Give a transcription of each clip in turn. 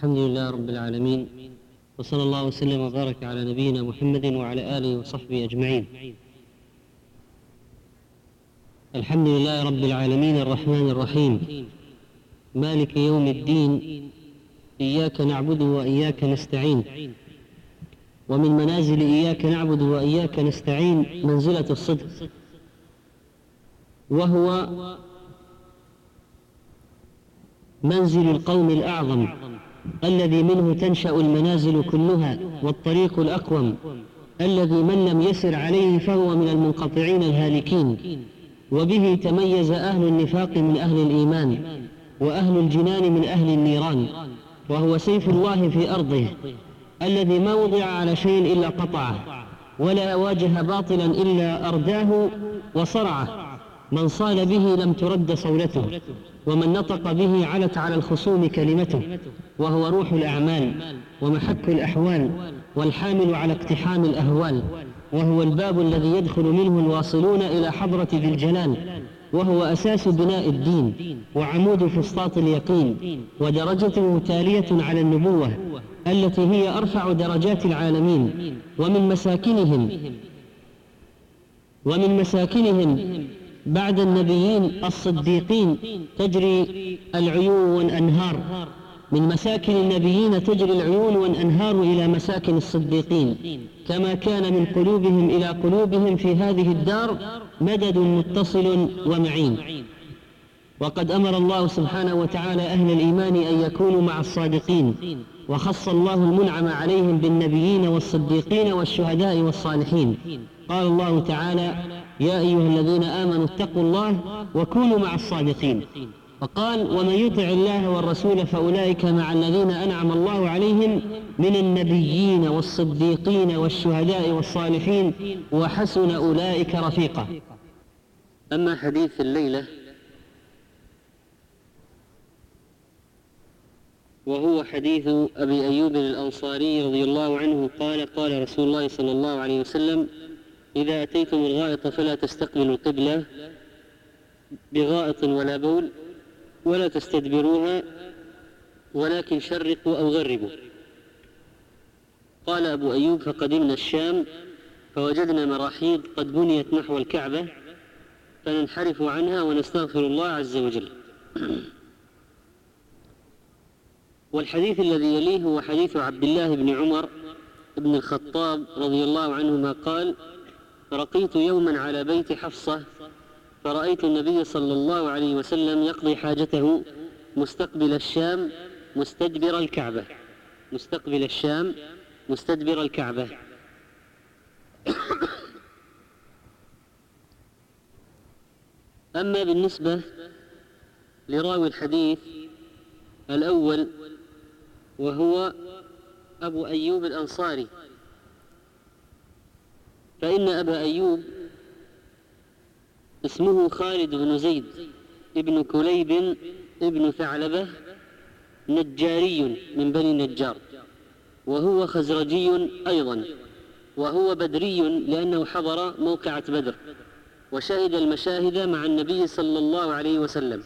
الحمد لله رب العالمين، وصلى الله وسلم وبارك على نبينا محمد وعلى آله وصحبه أجمعين. الحمد لله رب العالمين الرحمن الرحيم مالك يوم الدين، إياك نعبد وإياك نستعين. ومن منازل إياك نعبد وإياك نستعين منزلة الصدق، وهو منزل القوم الأعظم الذي منه تنشأ المنازل كلها، والطريق الأقوم الذي من لم يسر عليه فهو من المنقطعين الهالكين. وبه تميز أهل النفاق من أهل الإيمان، وأهل الجنان من أهل النيران. وهو سيف الله في أرضه الذي ما وضع على شيء إلا قطعه، ولا واجه باطلا إلا أرداه وصرعه. من صال به لم ترد صولته، ومن نطق به علت على الخصوم كلمته. وهو روح الأعمال ومحك الأحوال، والحامل على اقتحام الأهوال. وهو الباب الذي يدخل منه الواصلون إلى حضرة ذي الجلال. وهو أساس بناء الدين وعمود فسطاط اليقين، ودرجته تالية على النبوة التي هي أرفع درجات العالمين. ومن مساكنهم بعد النبيين الصديقين تجري العيون والأنهار. من مساكن النبيين تجري العيون والأنهار إلى مساكن الصديقين، كما كان من قلوبهم إلى قلوبهم في هذه الدار مدد متصل ومعين. وقد أمر الله سبحانه وتعالى أهل الإيمان أن يكونوا مع الصادقين، وخص الله المنعم عليهم بالنبيين والصديقين والشهداء والصالحين. قال الله تعالى: يا أيها الذين آمنوا اتقوا الله وكونوا مع الصادقين. وقال: ومن يطع الله والرسول فأولئك مع الذين أنعم الله عليهم من النبيين والصديقين والشهداء والصالحين وحسن أولئك رفيقا. أما حديث الليلة وهو حديث أبي أيوب الأنصاري رضي الله عنه قال: قال رسول الله صلى الله عليه وسلم: إذا أتيتم الغائط فلا تستقبلوا القبلة بغائط ولا بول، ولا تستدبروها، ولكن شرقوا أو غربوا. قال أبو أيوب: فقدمنا الشام فوجدنا مراحيض قد بنيت نحو الكعبة، فننحرف عنها ونستغفر الله عز وجل. والحديث الذي يليه هو حديث عبد الله بن عمر بن الخطاب رضي الله عنهما قال: رقيت يوما على بيت حفصة فرأيت النبي صلى الله عليه وسلم يقضي حاجته مستقبل الشام مستدبر الكعبة. مستقبل الشام مستدبر الكعبة. أما بالنسبة لراوي الحديث الأول وهو أبو أيوب الأنصاري، فإن أبا أيوب اسمه خالد بن زيد ابن كليب ابن ثعلبة نجاري من بني النجار، وهو خزرجي أيضا، وهو بدري لأنه حضر موقعة بدر وشهد المشاهد مع النبي صلى الله عليه وسلم.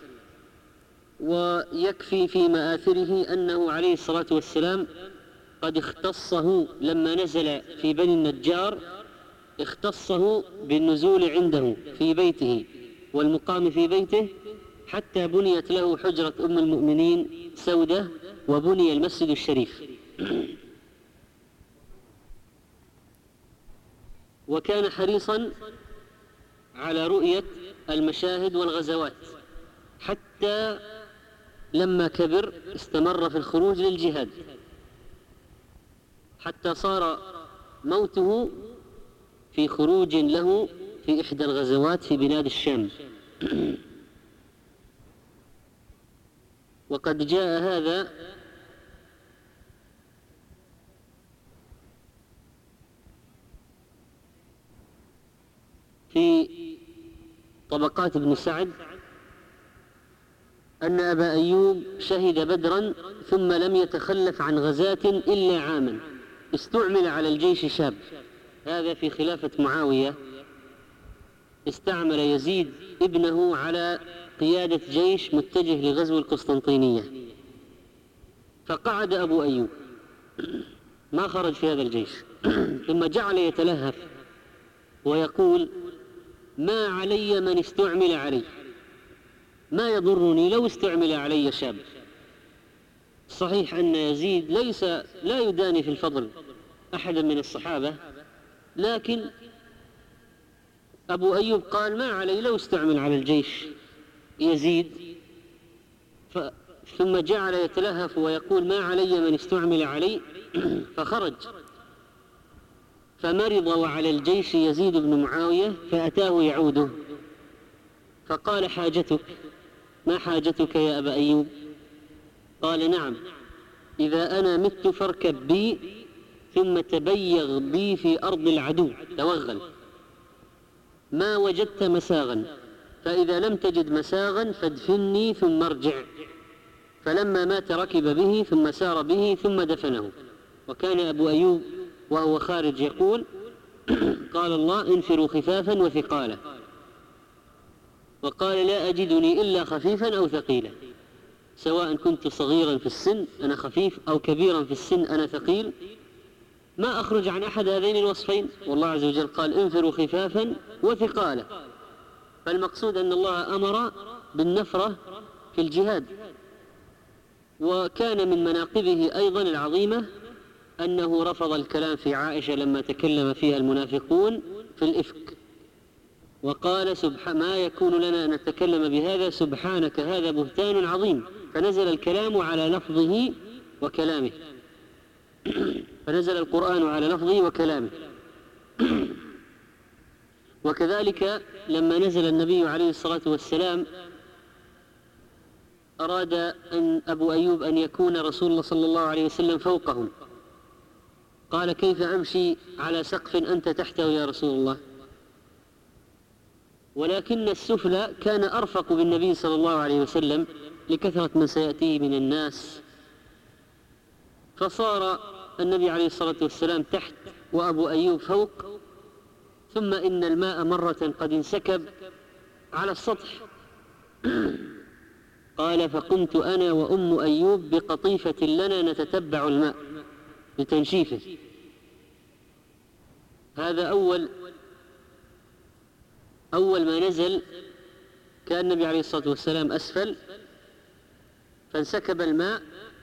ويكفي في مآثره أنه عليه الصلاة والسلام قد اختصه لما نزل في بني النجار، اختصه بالنزول عنده في بيته والمقام في بيته، حتى بنيت له حجرة أم المؤمنين سودة، وبني المسجد الشريف. وكان حريصا على رؤية المشاهد والغزوات، حتى لما كبر استمر في الخروج للجهاد، حتى صار موته في خروج له في إحدى الغزوات في بلاد الشام. وقد جاء هذا في طبقات ابن سعد أن أبا أيوب شهد بدرا ثم لم يتخلف عن غزاة إلا عاما، استعمل على الجيش شاب. هذا في خلافة معاوية، استعمل يزيد ابنه على قيادة جيش متجه لغزو القسطنطينية، فقعد أبو أيوب ما خرج في هذا الجيش ثم جعل يتلهف ويقول: ما علي من استعمل علي، ما يضرني لو استعمل علي شاب. صحيح أن يزيد لا يداني في الفضل أحدا من الصحابة، لكن أبو أيوب قال: ما علي لو استعمل على الجيش يزيد. ثم جعل يتلهف ويقول: ما علي من استعمل علي. فخرج فمرض وعلى الجيش يزيد بن معاوية، فأتاه يعوده فقال: حاجتك؟ ما حاجتك يا أبا أيوب؟ قال: نعم، إذا أنا مت فاركب بي ثم تبيغ بي في أرض العدو، توغل، ما وجدت مساغا، فإذا لم تجد مساغا فادفني ثم ارجع. فلما مات ركب به ثم سار به ثم دفنه. وكان أبو أيوب وهو خارج يقول: قال الله: انفروا خفافا وثقالا. وقال: لا أجدني إلا خفيفا أو ثقيلا، سواء كنت صغيرا في السن أنا خفيف أو كبيرا في السن أنا ثقيل، ما أخرج عن أحد هذين الوصفين. والله عز وجل قال: انفروا خفافا وثقالا، فالمقصود أن الله أمر بالنفرة في الجهاد. وكان من مناقبه أيضا العظيمة أنه رفض الكلام في عائشة لما تكلم فيها المنافقون في الإفك، وقال: ما يكون لنا أن نتكلم بهذا، سبحانك هذا بهتان عظيم. فنزل الكلام على لفظه وكلامه، فنزل القرآن على لفظه وكلامه. وكذلك لما نزل النبي عليه الصلاة والسلام أراد أبو أيوب أن يكون رسول الله صلى الله عليه وسلم فوقهم، قال: كيف أمشي على سقف أنت تحته يا رسول الله؟ ولكن السفلى كان أرفق بالنبي صلى الله عليه وسلم لكثرة من سيأتيه من الناس، فصار النبي عليه الصلاة والسلام تحت وأبو أيوب فوق. ثم إن الماء مرة قد انسكب على السطح، قال: فكنت أنا وأم أيوب بقطيفة لنا نتتبع الماء لتنشيفه. هذا أول ما نزل كان النبي عليه الصلاة والسلام أسفل، فانسكب الماء،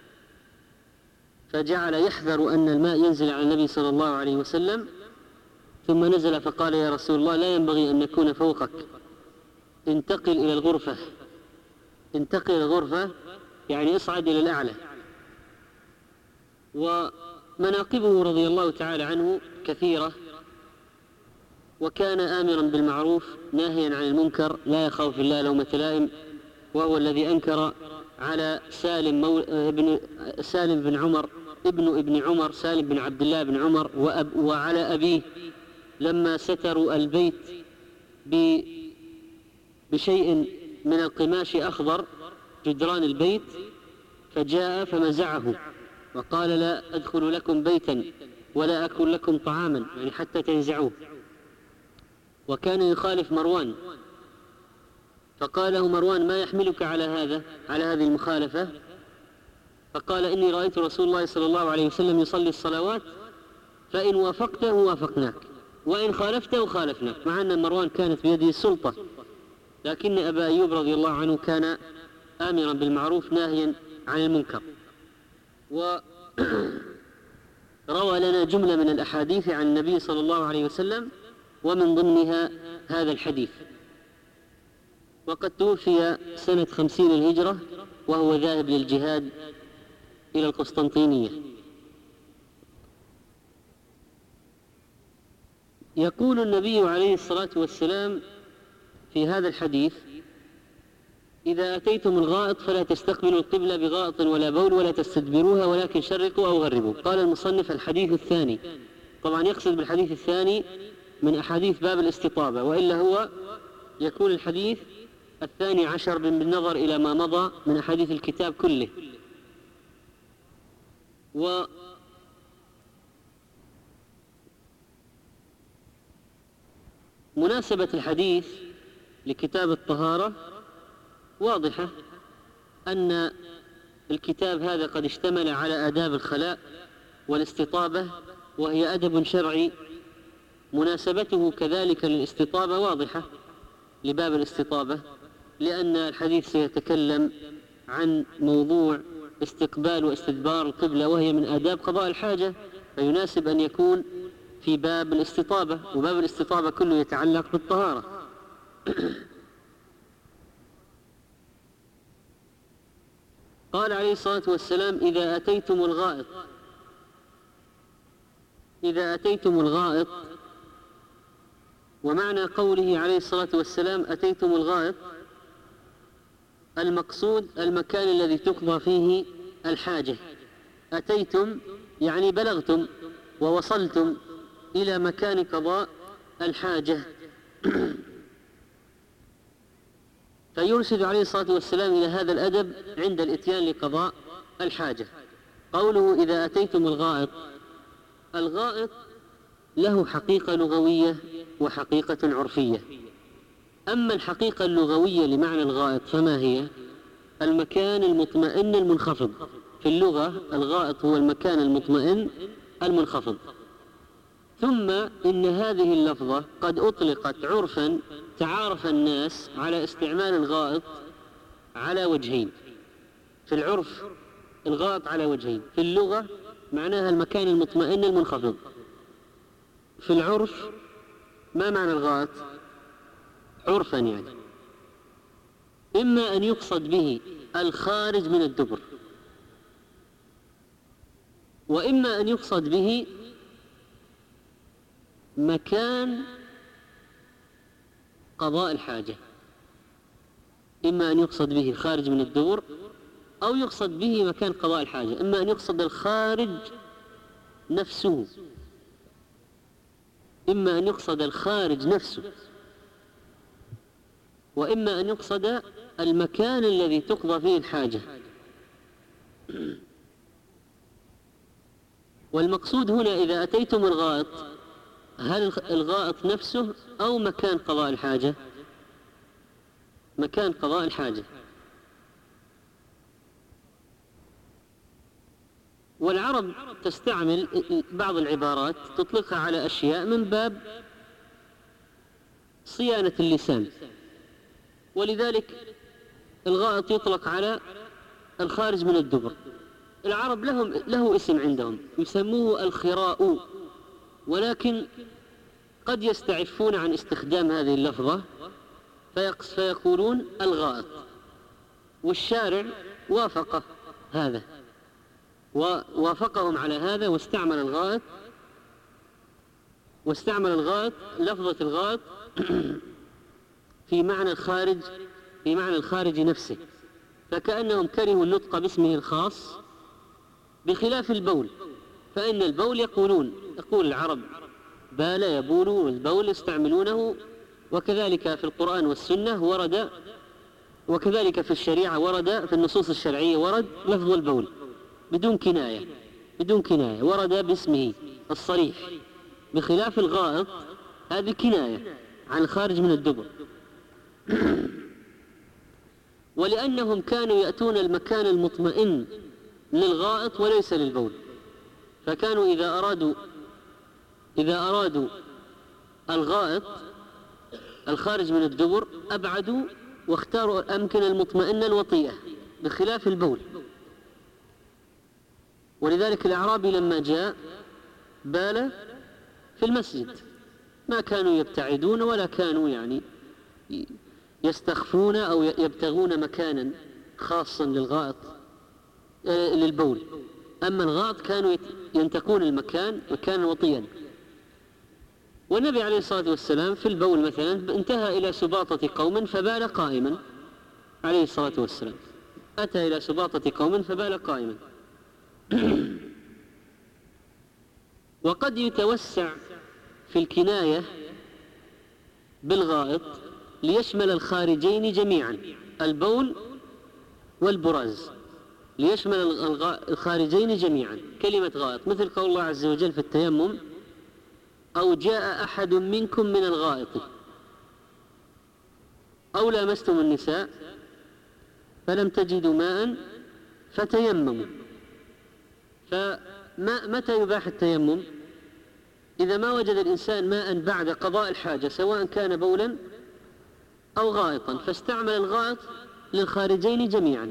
فجعل يحذر أن الماء ينزل على النبي صلى الله عليه وسلم، ثم نزل فقال: يا رسول الله، لا ينبغي أن نكون فوقك، انتقل إلى الغرفة. انتقل إلى الغرفة يعني اصعد إلى الأعلى. ومناقبه رضي الله تعالى عنه كثيرة، وكان آمرا بالمعروف ناهيا عن المنكر، لا يخاف الله لومة لائم، وهو الذي أنكر على سالم بن عمر ابن عمر، سالم بن عبد الله بن عمر، وعلى أبيه لما ستروا البيت بشيء من القماش أخضر جدران البيت، فجاء فمزعه وقال: لا أدخل لكم بيتا ولا أكل لكم طعاما، يعني حتى تنزعوه. وكان يخالف مروان، فقال له مروان: ما يحملك على هذه المخالفة؟ فقال: إني رأيت رسول الله صلى الله عليه وسلم يصلي الصلوات، فإن وافقته وافقناك وإن خالفته خالفناك. مع أن مروان كانت بيده السلطة، لكن أبا أيوب رضي الله عنه كان آمرا بالمعروف ناهيا عن المنكر. وروى لنا جملة من الأحاديث عن النبي صلى الله عليه وسلم، ومن ضمنها هذا الحديث. وقد توفي سنة 50 الهجرة وهو ذاهب للجهاد إلى القسطنطينية. يقول النبي عليه الصلاة والسلام في هذا الحديث: إذا أتيتم الغائط فلا تستقبلوا القبلة بغائط ولا بول ولا تستدبروها، ولكن شرقوا أو غربوا. قال المصنف: الحديث الثاني. طبعا يقصد بالحديث الثاني من أحاديث باب الاستطابة، وإلا هو يكون الحديث 12 بالنظر إلى ما مضى من أحاديث الكتاب كله. ومناسبة الحديث لكتاب الطهارة واضحة، أن الكتاب هذا قد اشتمل على آداب الخلاء والاستطابة، وهي أدب شرعي مناسبته كذلك للاستطابة واضحة لباب الاستطابة، لأن الحديث سيتكلم عن موضوع استقبال واستدبار القبلة، وهي من آداب قضاء الحاجة، فيناسب أن يكون في باب الاستطابة، وباب الاستطابة كله يتعلق بالطهارة. قال عليه الصلاة والسلام: إذا أتيتم الغائط، ومعنى قوله عليه الصلاة والسلام أتيتم الغائط المقصود المكان الذي تقضى فيه الحاجة. أتيتم يعني بلغتم ووصلتم إلى مكان قضاء الحاجة. فيرشد عليه الصلاة والسلام إلى هذا الأدب عند الإتيان لقضاء الحاجة. قوله إذا أتيتم الغائط، الغائط له حقيقة لغوية وحقيقة عرفية. أما الحقيقة اللغوية لمعنى الغائط فما هي؟ المكان المطمئن المنخفض. في اللغة الغائط هو المكان المطمئن المنخفض. ثم إن هذه اللفظة قد أطلقت عرفا، تعارف الناس على استعمال الغائط على وجهين. في العرف الغائط على وجهين: في اللغة معناها المكان المطمئن المنخفض. في العرف ما معنى الغائط عرفا؟ يعني إما أن يقصد به الخارج من الدبر، وإما أن يقصد به مكان قضاء الحاجة. إما أن يقصد به الخارج من الدبر، أو يقصد به مكان قضاء الحاجة. إما أن يقصد الخارج نفسه، إما أن يقصد الخارج نفسه، وإما أن يقصد المكان الذي تقضى فيه الحاجة. والمقصود هنا إذا أتيتم الغائط، هل الغائط نفسه أو مكان قضاء الحاجة؟ مكان قضاء الحاجة. والعرب تستعمل بعض العبارات تطلقها على أشياء من باب صيانة اللسان، ولذلك الغائط يطلق على الخارج من الدبر. العرب له اسم عندهم يسموه الخراء، ولكن قد يستعفون عن استخدام هذه اللفظة فيقولون الغائط، والشارع وافق هذا ووافقهم على هذا، واستعمل الغائط لفظة الغائط في معنى الخارج نفسه، فكأنهم كرهوا النطق باسمه الخاص، بخلاف البول. فإن البول يقول العرب بال يبول، والبول يستعملونه، وكذلك في القرآن والسنة ورد، وكذلك في الشريعة ورد، في النصوص الشرعية ورد لفظ البول بدون كناية ورد باسمه الصريح، بخلاف الغائط هذه كناية عن الخارج من الدبر. ولأنهم كانوا يأتون المكان المطمئن للغائط وليس للبول، فكانوا إذا أرادوا الغائط الخارج من الدبر أبعدوا واختاروا الأمكنة المطمئنة الوطيئة بخلاف البول. ولذلك الأعرابي لما جاء بال في المسجد، ما كانوا يبتعدون ولا كانوا يعني يستخفون أو يبتغون مكانا خاصا للبول. أما الغائط كانوا ينتقون المكان مكانا وطيا. والنبي عليه الصلاة والسلام في البول مثلا انتهى إلى سباطة قوم فبال قائما عليه الصلاة والسلام، أتى إلى سباطة قوم فبال قائما. وقد يتوسع في الكناية بالغائط ليشمل الخارجين جميعا، البول والبراز، ليشمل الخارجين جميعا كلمة غائط، مثل قول الله عز وجل في التيمم: أو جاء أحد منكم من الغائط أو لامستم النساء فلم تجدوا ماء فتيمموا. فمتى يباح التيمم؟ إذا ما وجد الإنسان ماء بعد قضاء الحاجة، سواء كان بولا أو غائطا، فاستعمل الغائط للخارجين جميعا.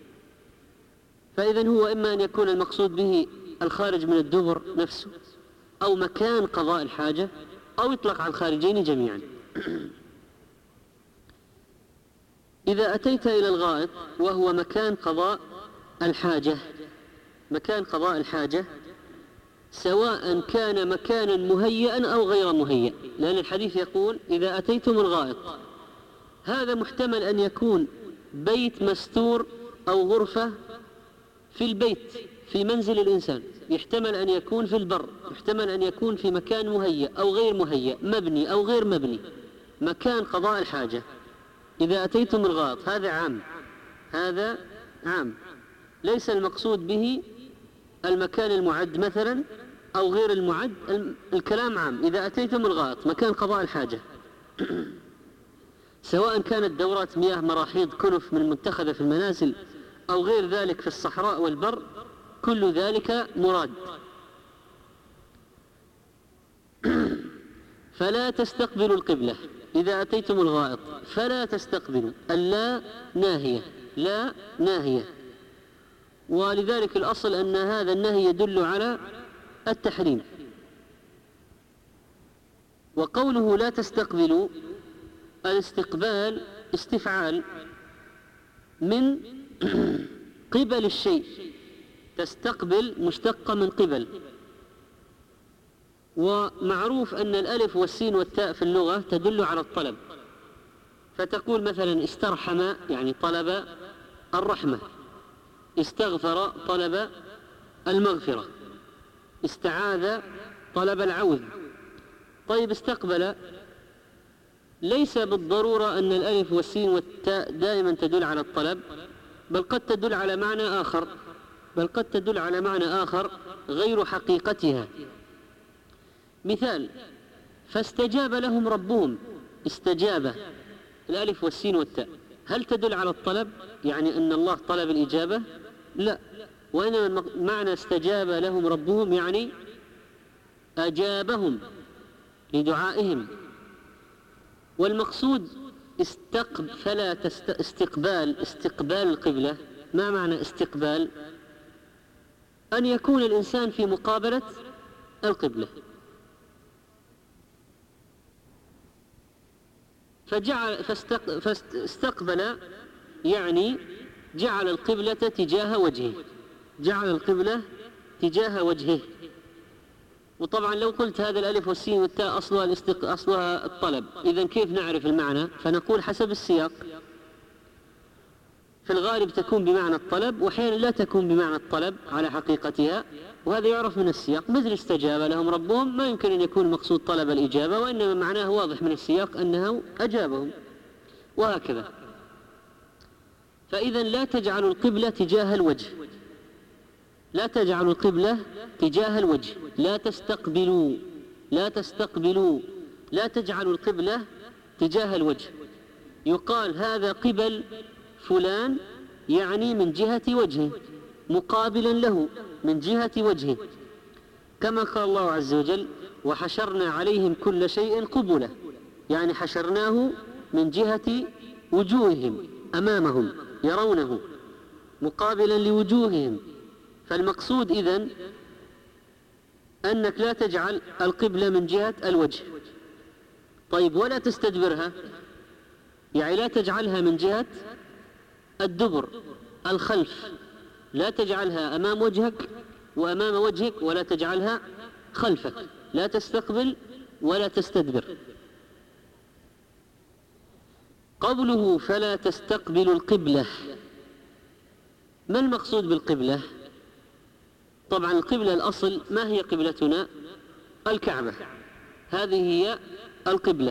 فإذن هو إما أن يكون المقصود به الخارج من الدبر نفسه، أو مكان قضاء الحاجة، أو يطلق على الخارجين جميعا. إذا أتيت إلى الغائط وهو مكان قضاء الحاجة، مكان قضاء الحاجة سواء كان مكانا مهيئا أو غير مهيئ، لأن الحديث يقول إذا أتيتم الغائط، هذا محتمل أن يكون بيت مستور أو غرفة في البيت في منزل الإنسان، يحتمل أن يكون في البر، يحتمل أن يكون في مكان مهيئ أو غير مهيئ، مبني أو غير مبني، مكان قضاء الحاجة. إذا أتيتم الغائط هذا عام، هذا عام، ليس المقصود به المكان المعد مثلا أو غير المعد، الكلام عام. إذا أتيتم الغائط مكان قضاء الحاجة، سواء كانت دورات مياه، مراحيض، كنف من المتخذة في المنازل، أو غير ذلك في الصحراء والبر، كل ذلك مراد. فلا تستقبلوا القبلة إذا أتيتم الغائط، فلا تستقبلوا، اللا ناهية، لا ناهية، ولذلك الأصل أن هذا النهي يدل على التحريم. وقوله لا تستقبلوا، الاستقبال استفعال من قبل الشيء، تستقبل مشتقة من قبل. ومعروف أن الألف والسين والتاء في اللغة تدل على الطلب، فتقول مثلا استرحم يعني طلب الرحمة، استغفر طلب المغفرة، استعاذ طلب العوذ. طيب استقبل ليس بالضرورة أن الألف والسين والتاء دائما تدل على الطلب، بل قد تدل على معنى آخر، بل قد تدل على معنى آخر غير حقيقتها. مثال: فاستجاب لهم ربهم، استجاب، الألف والسين والتاء، هل تدل على الطلب؟ يعني أن الله طلب الإجابة؟ لا، وإنما معنى استجاب لهم ربهم يعني أجابهم لدعائهم. والمقصود استقبال القبلة. ما معنى استقبال؟ أن يكون الإنسان في مقابلة القبلة. فاستقبل يعني جعل القبلة تجاه وجهه، جعل القبلة تجاه وجهه. وطبعا لو قلت هذا الألف والسين والتاء أصلها الطلب، إذن كيف نعرف المعنى؟ فنقول حسب السياق، في الغالب تكون بمعنى الطلب، وأحيانا لا تكون بمعنى الطلب على حقيقتها، وهذا يعرف من السياق. مثل استجاب لهم ربهم، ما يمكن أن يكون مقصود طلب الإجابة، وإنما معناه واضح من السياق أنه أجابهم، وهكذا. فإذا لا تجعلوا القبلة تجاه الوجه، لا تجعلوا القبلة تجاه الوجه، لا تستقبلوا، لا تستقبلوا، لا تجعلوا القبلة تجاه الوجه. يقال هذا قبل فلان يعني من جهة وجهه، مقابلا له من جهة وجهه، كما قال الله عز وجل: وحشرنا عليهم كل شيء قبلا، يعني حشرناه من جهة وجوههم أمامهم يرونه مقابلا لوجوههم. فالمقصود إذن أنك لا تجعل القبلة من جهة الوجه. طيب ولا تستدبرها، يعني لا تجعلها من جهة الدبر، الخلف، لا تجعلها أمام وجهك وأمام وجهك، ولا تجعلها خلفك، لا تستقبل ولا تستدبر. قوله فلا تستقبلوا القبلة، ما المقصود بالقبلة؟ طبعا القبلة الأصل ما هي قبلتنا؟ الكعبة، هذه هي القبلة.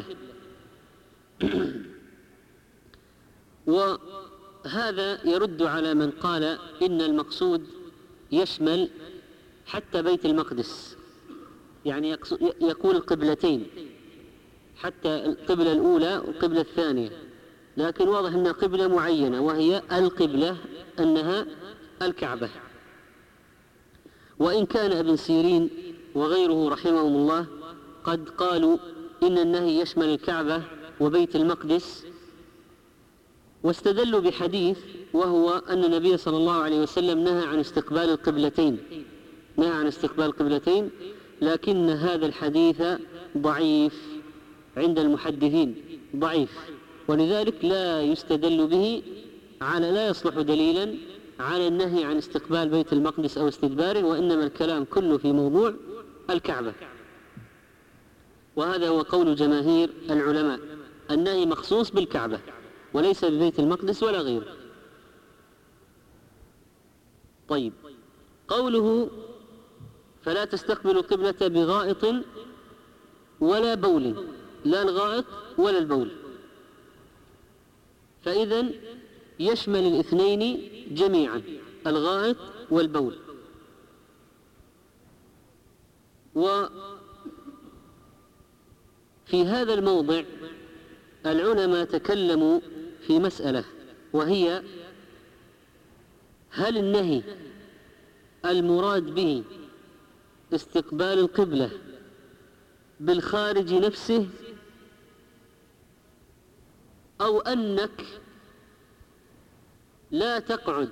وهذا يرد على من قال إن المقصود يشمل حتى بيت المقدس، يعني يقول القبلتين، حتى القبلة الأولى والقبلة الثانية، لكن واضح أنها قبلة معينة، وهي القبلة، أنها الكعبة. وإن كان ابن سيرين وغيره رحمهم الله قد قالوا إن النهي يشمل الكعبة وبيت المقدس، واستدلوا بحديث وهو أن النبي صلى الله عليه وسلم نهى عن استقبال القبلتين، لكن هذا الحديث ضعيف عند المحدثين، ضعيف، ولذلك لا يستدل به لا يصلح دليلا على النهي عن استقبال بيت المقدس أو استدباره، وإنما الكلام كله في موضوع الكعبة. وهذا هو قول جماهير العلماء، النهي مخصوص بالكعبة وليس ببيت المقدس ولا غيره. طيب، قوله فلا تستقبلوا القبلة بغائط ولا بول، لا الغائط ولا البول، فإذن يشمل الاثنين جميعا، الغائط والبول. وفي هذا الموضع العلماء تكلموا في مسألة، وهي هل النهي المراد به استقبال القبلة بالخارج نفسه، أو أنك لا تقعد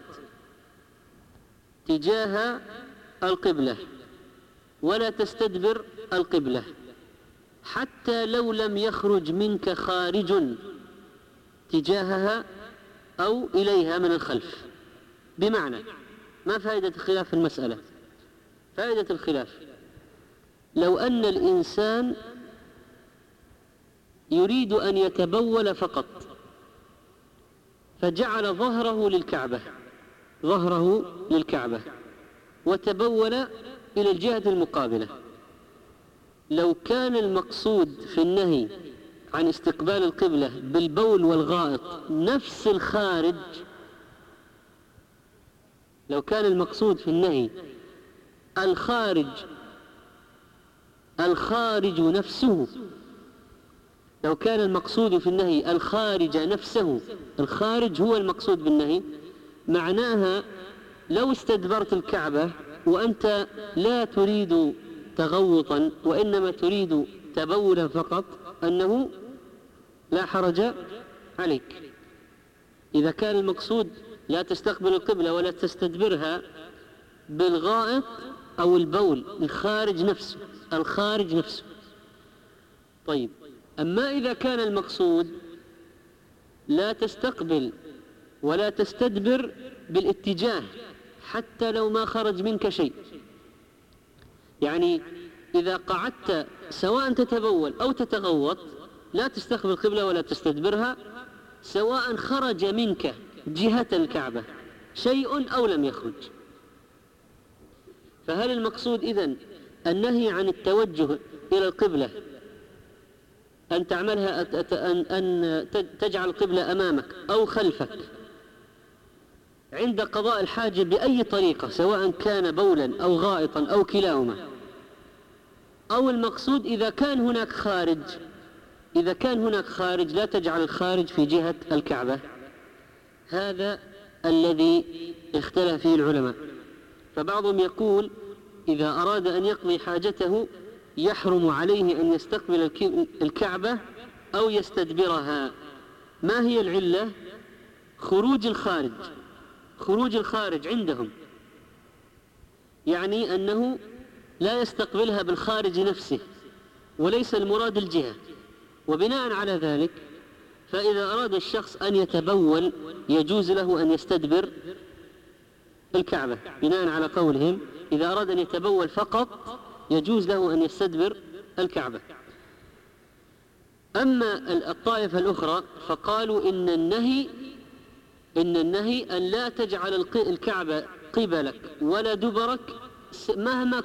تجاه القبلة ولا تستدبر القبلة حتى لو لم يخرج منك خارج تجاهها أو إليها من الخلف. بمعنى، ما فائدة الخلاف في المسألة؟ فائدة الخلاف لو أن الإنسان يريد أن يتبول فقط فجعل ظهره للكعبة وتبول إلى الجهة المقابلة، لو كان المقصود في النهي عن استقبال القبلة بالبول والغائط نفس الخارج، لو كان المقصود في النهي الخارج نفسه، لو كان المقصود في النهي الخارج نفسه، الخارج هو المقصود بالنهي، معناها لو استدبرت الكعبة وأنت لا تريد تغوطا وإنما تريد تبولا فقط، أنه لا حرج عليك. إذا كان المقصود لا تستقبل القبلة ولا تستدبرها بالغائط أو البول، الخارج نفسه. طيب، أما إذا كان المقصود لا تستقبل ولا تستدبر بالاتجاه حتى لو ما خرج منك شيء، يعني إذا قعدت سواء تتبول أو تتغوط لا تستقبل القبلة ولا تستدبرها، سواء خرج منك جهة الكعبة شيء أو لم يخرج. فهل المقصود إذن النهي عن التوجه إلى القبلة، أن تعملها أن تجعل القبلة أمامك أو خلفك عند قضاء الحاجة بأي طريقة، سواء كان بولا أو غائطا أو كلاهما، أو المقصود إذا كان هناك خارج لا تجعل الخارج في جهة الكعبة؟ هذا الذي اختلف فيه العلماء. فبعضهم يقول إذا أراد أن يقضي حاجته يحرم عليه أن يستقبل الكعبة أو يستدبرها. ما هي العلة؟ خروج الخارج عندهم، يعني أنه لا يستقبلها بالخارج نفسه وليس المراد الجهة. وبناء على ذلك فإذا أراد الشخص أن يتبول يجوز له أن يستدبر الكعبة، بناء على قولهم إذا أراد أن يتبول فقط يجوز له أن يستدبر الكعبة. أما الطائفة الأخرى فقالوا إن النهي أن لا تجعل الكعبة قبلك ولا دبرك مهما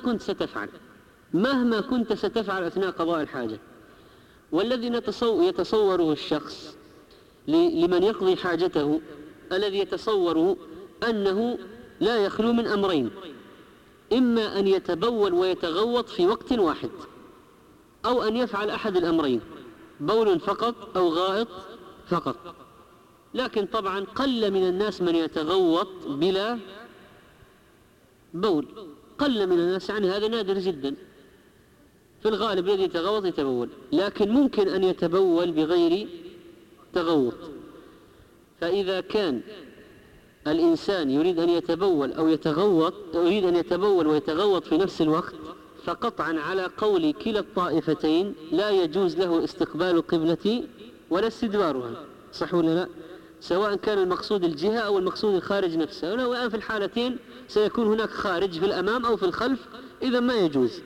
كنت ستفعل أثناء قضاء الحاجة. والذي يتصوره الشخص لمن يقضي حاجته، الذي يتصوره أنه لا يخلو من أمرين: إما أن يتبول ويتغوط في وقت واحد، أو أن يفعل أحد الأمرين، بول فقط أو غائط فقط. لكن طبعا قل من الناس من يتغوط بلا بول، قل من الناس، يعني هذا نادر جدا. في الغالب الذي يتغوط يتبول، لكن ممكن أن يتبول بغير تغوط. فإذا كان الإنسان يريد أن يتبول أو يتغوط، يريد أن يتبول ويتغوط في نفس الوقت، فقطعا على قول كلا الطائفتين لا يجوز له استقبال القبلة ولا استدبارها، صح ولا لا؟ سواء كان المقصود الجهة أو المقصود الخارج نفسه، ولو الآن في الحالتين سيكون هناك خارج في الأمام أو في الخلف، إذا ما يجوز.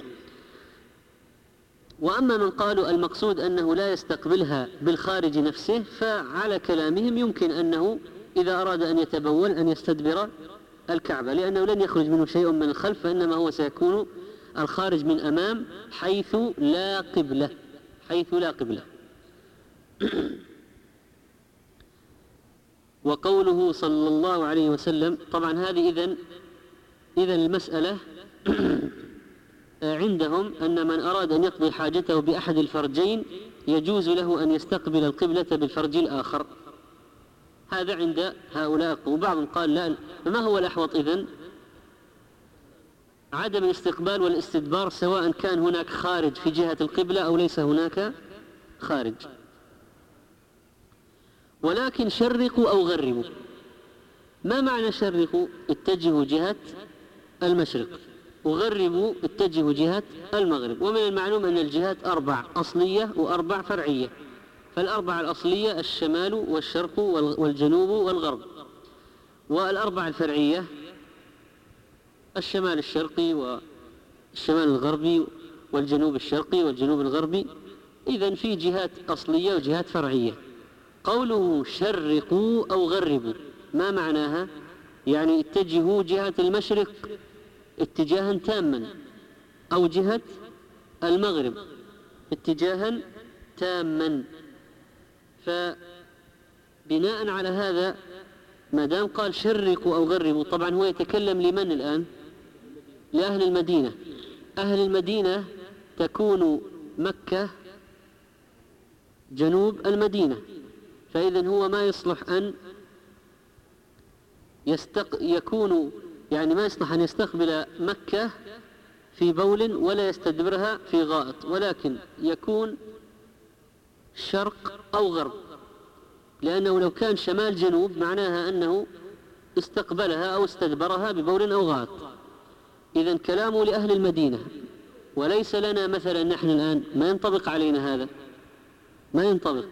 وأما من قالوا المقصود أنه لا يستقبلها بالخارج نفسه، فعلى كلامهم يمكن أنه إذا أراد أن يتبول أن يستدبر الكعبة، لأنه لن يخرج منه شيء من الخلف، فإنما هو سيكون الخارج من أمام حيث لا قبلة، حيث لا قبلة. وقوله صلى الله عليه وسلم، طبعا هذه إذن المسألة عندهم أن من أراد أن يقضي حاجته بأحد الفرجين يجوز له أن يستقبل القبلة بالفرج الآخر، هذا عند هؤلاء. وبعضهم قال لا، فما هو الأحوط إذن؟ عدم الاستقبال والاستدبار، سواء كان هناك خارج في جهة القبلة أو ليس هناك خارج. ولكن شرقوا أو غربوا. ما معنى شرقوا؟ اتجهوا جهة المشرق، وغربوا اتجهوا جهة المغرب. ومن المعلوم أن الجهات 4 أصلية و4 فرعية، فالأربعة الأصلية الشمال والشرق والجنوب والغرب، والأربعة الفرعية الشمال الشرقي والشمال الغربي والجنوب الشرقي والجنوب الغربي. إذن في جهات أصلية وجهات فرعية. قوله شرقوا أو غربوا ما معناها؟ يعني اتجهوا جهة المشرق اتجاها تاما، أو جهة المغرب اتجاها تاما. فبناء على هذا ما دام قال شرقوا أو غربوا، طبعا هو يتكلم لمن الآن؟ لأهل المدينة. أهل المدينة تكون مكة جنوب المدينة، فإذن هو ما يصلح أن يكون، يعني ما يصلح أن يستقبل مكة في بول ولا يستدبرها في غائط، ولكن يكون شرق أو غرب، لأنه لو كان شمال جنوب معناها أنه استقبلها أو استدبرها ببول أو غائط. إذن كلامه لأهل المدينة، وليس لنا مثلا نحن الآن، ما ينطبق علينا هذا، ما ينطبق.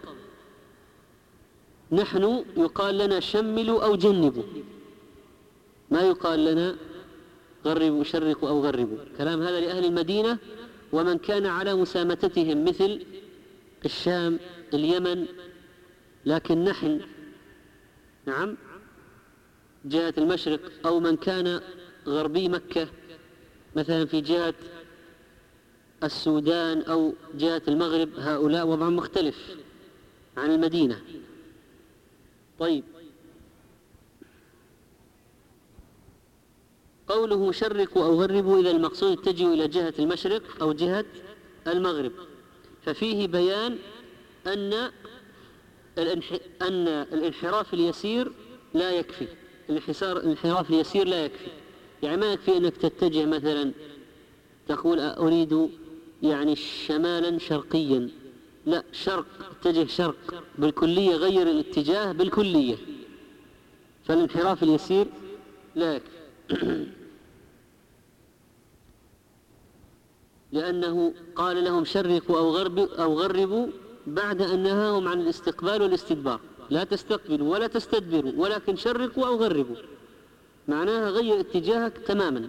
نحن يقال لنا شملوا أو جنبوا، ما يقال لنا غربوا شرقوا أو غربوا. كلام هذا لأهل المدينة ومن كان على مسامتتهم مثل الشام اليمن. لكن نحن نعم جهة المشرق، أو من كان غربي مكة مثلا في جهة السودان أو جهة المغرب، هؤلاء وضع مختلف عن المدينة. طيب، قوله شرقوا أو غربوا إذا المقصود اتجهوا إلى جهة المشرق أو جهة المغرب، ففيه بيان أن الانحراف اليسير لا يكفي. الانحراف اليسير لا يكفي، يعني ما يكفي أنك تتجه مثلا تقول أريد يعني شمالا شرقيا، لا، شرق، اتجه شرق بالكلية، غير الاتجاه بالكلية، فالانحراف اليسير لا يكفي. لأنه قال لهم شرقوا أو غربوا بعد أن نهاهم عن الاستقبال والاستدبار، لا تستقبلوا ولا تستدبروا، ولكن شرقوا أو غربوا، معناها غير اتجاهك تماما.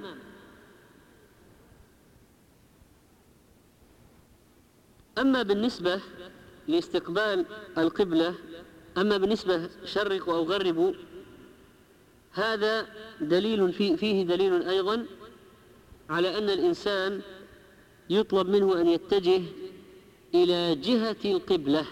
أما بالنسبة لاستقبال القبلة، أما بالنسبة شرقوا أو غربوا، هذا دليل فيه دليل أيضا على أن الإنسان يطلب منه أن يتجه إلى جهة القبلة،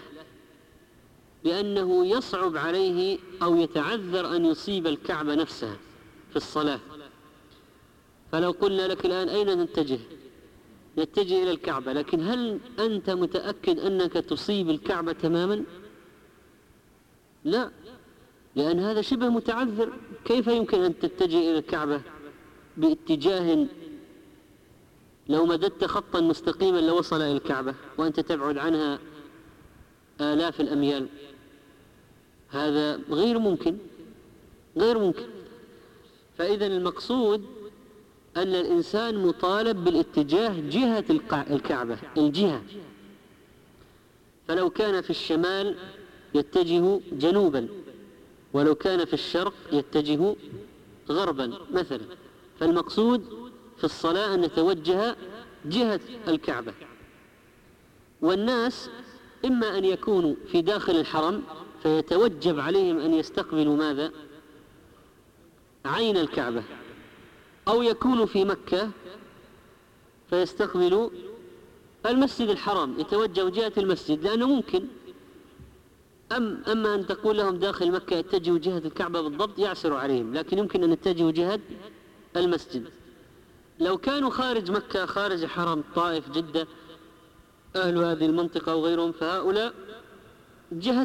لأنه يصعب عليه أو يتعذر أن يصيب الكعبة نفسها في الصلاة. فلو قلنا لك الآن أين نتجه؟ نتجه إلى الكعبة، لكن هل أنت متأكد أنك تصيب الكعبة تماما؟ لا، لأن هذا شبه متعذر. كيف يمكن أن تتجه إلى الكعبة باتجاه، لو مددت خطا مستقيما لوصل إلى الكعبة وأنت تبعد عنها آلاف الأميال، هذا غير ممكن. فإذا المقصود أن الإنسان مطالب بالاتجاه جهة الكعبة، الجهة. فلو كان في الشمال يتجه جنوبا، ولو كان في الشرق يتجه غربا مثلا. فالمقصود في الصلاة أن نتوجه جهة الكعبة. والناس إما أن يكونوا في داخل الحرم فيتوجب عليهم أن يستقبلوا ماذا؟ عين الكعبة، أو يكونوا في مكة فيستقبلوا المسجد الحرام، يتوجهوا جهة المسجد، لأنه ممكن. أما أن تقول لهم داخل مكة يتجهوا جهة الكعبة بالضبط يعسر عليهم، لكن يمكن أن يتجهوا جهة المسجد. لو كانوا خارج مكة، خارج الحرم، طائف، جدة، أهل هذه المنطقة وغيرهم، فهؤلاء جهة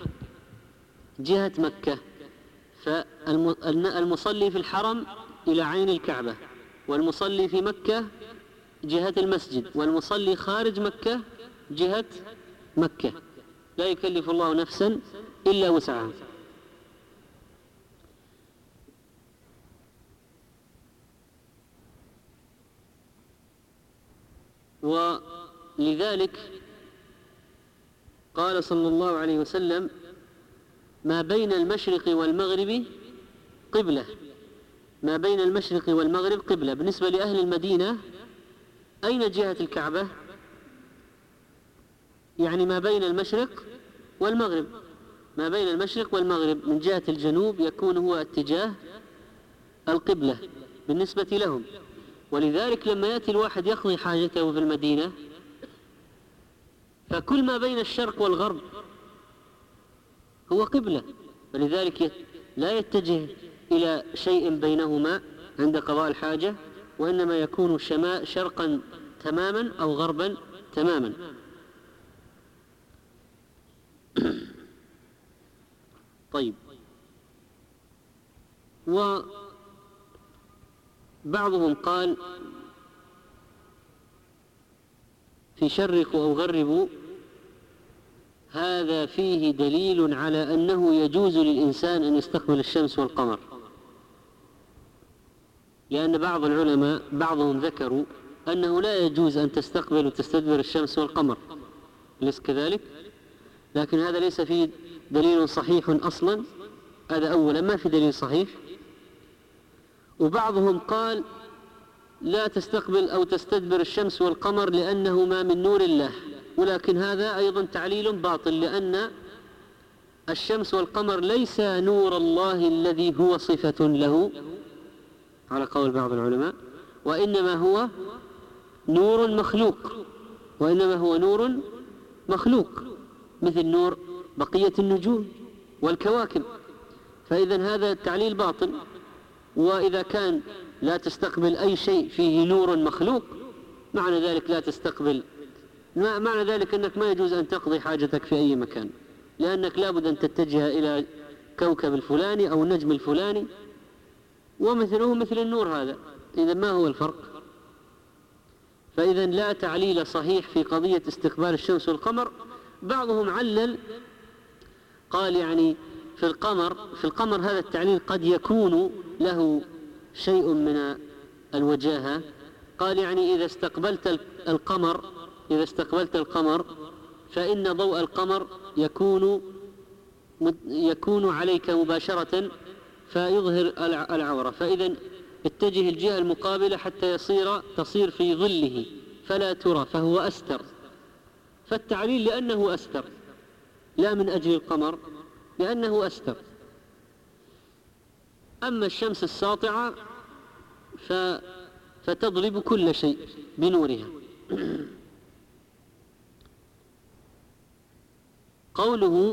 مكة. فالمصلي في الحرم إلى عين الكعبة، والمصلي في مكة جهة المسجد، والمصلي خارج مكة جهة مكة. لا يكلف الله نفسا إلا وسعها. ولذلك قال صلى الله عليه وسلم: ما بين المشرق والمغرب قبلة. ما بين المشرق والمغرب قبلة. بالنسبة لأهل المدينة، أين جهة الكعبة؟ يعني ما بين المشرق والمغرب. ما بين المشرق والمغرب من جهة الجنوب يكون هو اتجاه القبلة بالنسبة لهم. ولذلك لما يأتي الواحد يقضي حاجته في المدينة، فكل ما بين الشرق والغرب هو قبلة، ولذلك لا يتجه إلى شيء بينهما عند قضاء الحاجة، وإنما يكون شرقا تماما أو غربا تماما. طيب، وبعضهم قال: في شرقوا أو غربوا، هذا فيه دليل على أنه يجوز للإنسان أن يستقبل الشمس والقمر، لأن بعض العلماء بعضهم ذكروا أنه لا يجوز أن تستقبل وتستدبر الشمس والقمر، أليس كذلك؟ لكن هذا ليس فيه دليل صحيح أصلا، هذا أولا ما في دليل صحيح. وبعضهم قال: لا تستقبل أو تستدبر الشمس والقمر لأنهما من نور الله، ولكن هذا أيضا تعليل باطل، لأن الشمس والقمر ليس نور الله الذي هو صفة له على قول بعض العلماء، وإنما هو نور مخلوق، مثل نور بقية النجوم والكواكب. فإذا هذا تعليل باطل. وإذا كان لا تستقبل أي شيء فيه نور مخلوق، معنى ذلك لا تستقبل، معنى ذلك أنك ما يجوز أن تقضي حاجتك في أي مكان، لأنك لابد أن تتجه إلى كوكب الفلاني أو النجم الفلاني، ومثله مثل النور هذا. إذا ما هو الفرق؟ فإذا لا تعليل صحيح في قضية استقبال الشمس والقمر. بعضهم علل، قال يعني في القمر هذا التعليل قد يكون له شيء من الوجاهة. قال يعني إذا استقبلت القمر فإن ضوء القمر يكون عليك مباشرة فيظهر العورة، فإذا اتجه الجهة المقابلة حتى تصير في ظله فلا ترى، فهو أستر. فالتعليل لأنه أستر، لا من أجل القمر، لأنه أستر. أما الشمس الساطعة فتضرب كل شيء بنورها. قوله: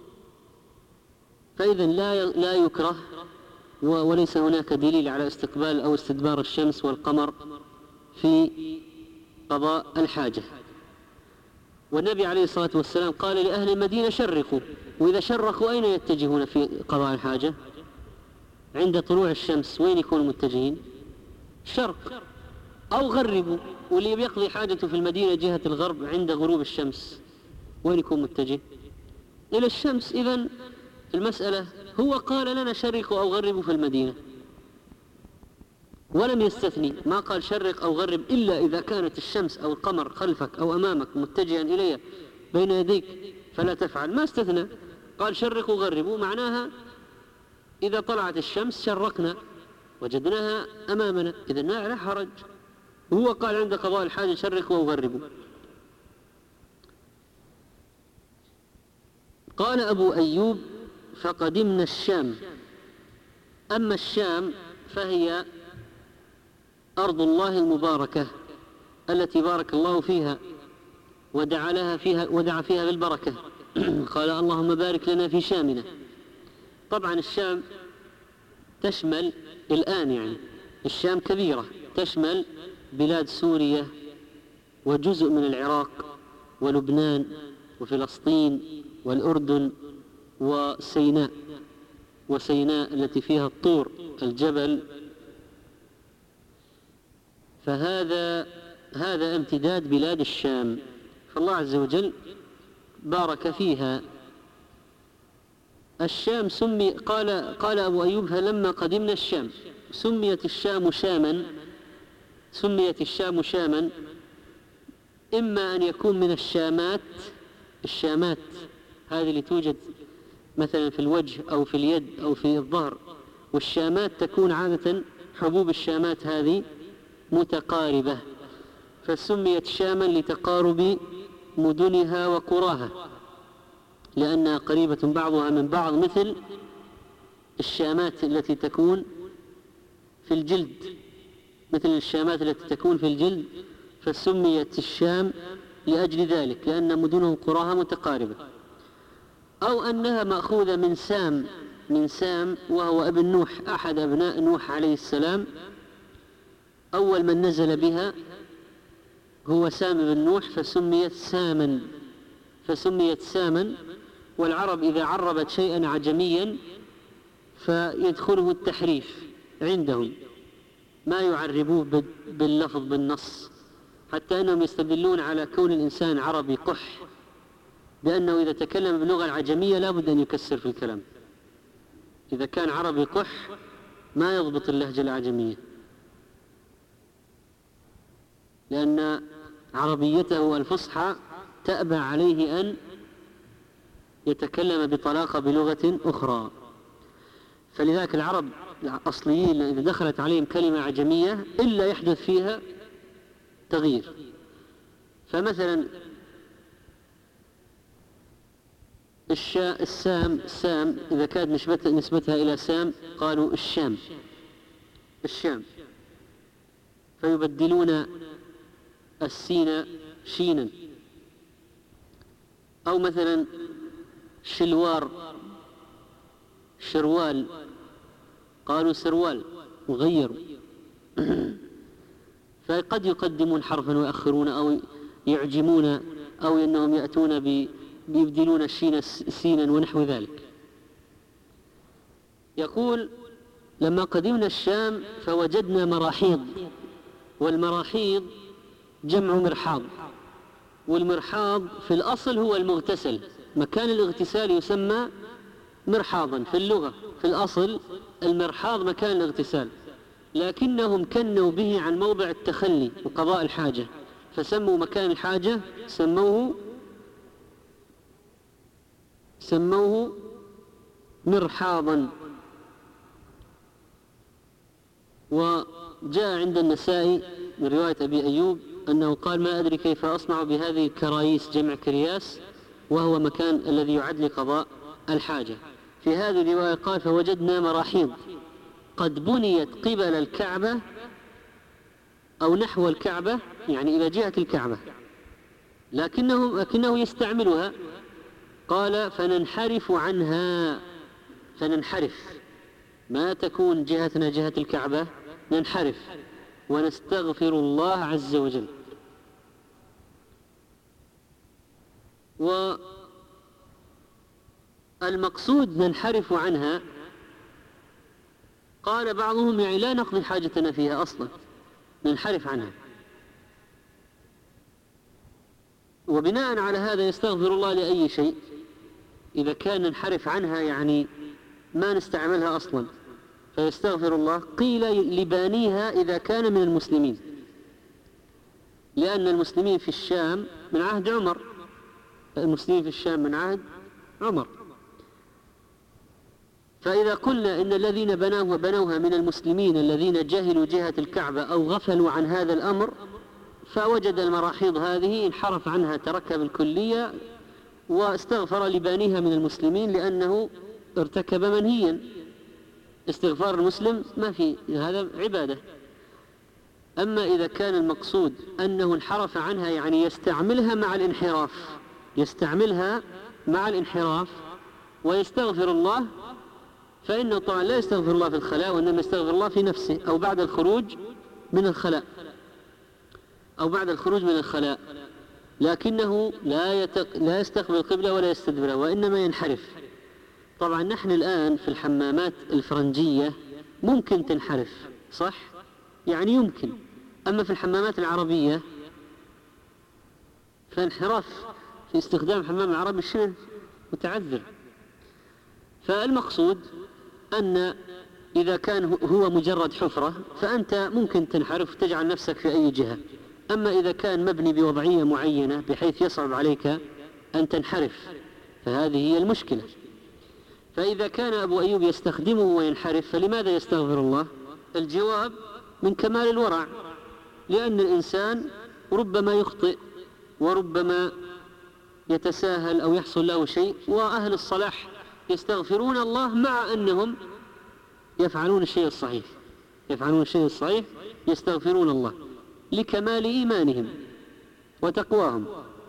فإذا لا يكره، وليس هناك دليل على استقبال أو استدبار الشمس والقمر في قضاء الحاجة. والنبي عليه الصلاة والسلام قال لأهل المدينة: شرقوا. وإذا شرقوا أين يتجهون في قضاء الحاجة؟ عند طلوع الشمس وين يكونوا متجهين؟ شرق، أو غربوا، واللي بيقضي حاجته في المدينة جهة الغرب عند غروب الشمس وين يكون متجه؟ إلى الشمس. إذن المسألة هو قال لنا شرقوا أو غربوا في المدينة، ولم يستثني، ما قال شرق أو غرب إلا إذا كانت الشمس أو القمر خلفك أو أمامك متجها إليه بين يديك فلا تفعل، ما استثنى، قال شرقوا وغربوا، معناها إذا طلعت الشمس شرقنا وجدناها أمامنا، إذا لا حرج. هو قال عند قضاء الحاجة شرقوا وغربوا. قال أبو أيوب: فقدمنا الشام. أما الشام فهي أرض الله المباركة التي بارك الله فيها ودعا فيها بالبركة. قال: اللهم بارك لنا في شامنا. طبعا الشام تشمل الآن، يعني الشام كبيرة، تشمل بلاد سوريا وجزء من العراق ولبنان وفلسطين والأردن وسيناء التي فيها الطور الجبل. فهذا امتداد بلاد الشام، فالله عز وجل بارك فيها. الشام قال أبو أيوب: فلما قدمنا الشام سميت الشام شاما، إما أن يكون من الشامات هذه اللي توجد مثلا في الوجه أو في اليد أو في الظهر، والشامات تكون عادة حبوب الشامات هذه متقاربة، فسميت شاما لتقارب مدنها وقراها، لأنها قريبة بعضها من بعض، مثل الشامات التي تكون في الجلد، فسميت الشام لأجل ذلك، لأن مدنهم قراها متقاربة. أو أنها مأخوذة من سام وهو ابن نوح، أحد أبناء نوح عليه السلام، أول من نزل بها هو سام بن نوح، فسميت ساما. والعرب إذا عربت شيئا عجميا فيدخله التحريف عندهم، ما يعربوه باللفظ بالنص، حتى أنهم يستدلون على كون الإنسان عربي قح، لأنه إذا تكلم باللغة العجمية لا بد أن يكسر في الكلام. إذا كان عربي قح ما يضبط اللهجة العجمية، لأن عربيته الفصحى تأبى عليه أن يتكلم بطلاقة بلغة أخرى. فلذلك العرب الأصليين إذا دخلت عليهم كلمة عجمية إلا يحدث فيها تغيير. فمثلا السام إذا كانت نسبتها إلى سام قالوا الشام، فيبدلون السين شينا. أو مثلا شروال قالوا سروال وغيروا. فقد يقدمون حرفا ويأخرون أو يعجمون، أو أنهم يأتون بيبدلون الشين سينا ونحو ذلك. يقول: لما قدمنا الشام فوجدنا مراحيض، والمراحيض جمع مرحاض، والمرحاض في الأصل هو المغتسل، مكان الاغتسال يسمى مرحاضا في اللغة، في الأصل المرحاض مكان الاغتسال، لكنهم كنوا به عن موضع التخلي وقضاء الحاجة، فسموا مكان الحاجة سموه مرحاضا. وجاء عند النسائي من رواية أبي أيوب أنه قال: ما أدري كيف أصنع بهذه الكرايس، جمع كرياس، وهو مكان الذي يعد لقضاء الحاجة. في هذه الرواية قال: فوجدنا مراحيض قد بنيت قبل الكعبة أو نحو الكعبة، يعني إلى جهة الكعبة، لكنه يستعملها. قال: فننحرف عنها، ما تكون جهتنا جهة الكعبة، ننحرف ونستغفر الله عز وجل. والمقصود ننحرف عنها، قال بعضهم يعني لا نقضي حاجتنا فيها أصلا، ننحرف عنها، وبناء على هذا يستغفر الله لأي شيء إذا كان ننحرف عنها يعني ما نستعملها أصلا فيستغفر الله. قيل لبانيها إذا كان من المسلمين، لأن المسلمين في الشام من عهد عمر، المسلمين في الشام من عهد عمر، فإذا قلنا إن الذين بنوها من المسلمين الذين جهلوا جهة الكعبة أو غفلوا عن هذا الأمر، فوجد المراحيض هذه انحرف عنها، تركها بالكلية واستغفر لبانيها من المسلمين لأنه ارتكب منهيا. استغفار المسلم ما في هذا عبادة. أما إذا كان المقصود أنه انحرف عنها يعني يستعملها مع الانحراف ويستغفر الله، فإنه طبعا لا يستغفر الله في الخلاء، وإنما يستغفر الله في نفسه أو بعد الخروج من الخلاء، لكنه لا يستقبل القبلة ولا يستدبرها، وإنما ينحرف. طبعا نحن الآن في الحمامات الفرنجية ممكن تنحرف، صح؟ يعني يمكن. أما في الحمامات العربية فانحراف في استخدام الحمام العربي شيء متعذر. فالمقصود أن إذا كان هو مجرد حفرة فأنت ممكن تنحرف وتجعل نفسك في أي جهة. أما إذا كان مبني بوضعية معينة بحيث يصعب عليك أن تنحرف فهذه هي المشكلة. فإذا كان أبو أيوب يستخدمه وينحرف فلماذا يستغفر الله؟ الجواب من كمال الورع، لأن الإنسان ربما يخطئ وربما يتساهل أو يحصل له شيء، وأهل الصلاح يستغفرون الله مع أنهم يفعلون الشيء الصحيح، يستغفرون الله لكمال إيمانهم وتقواهم.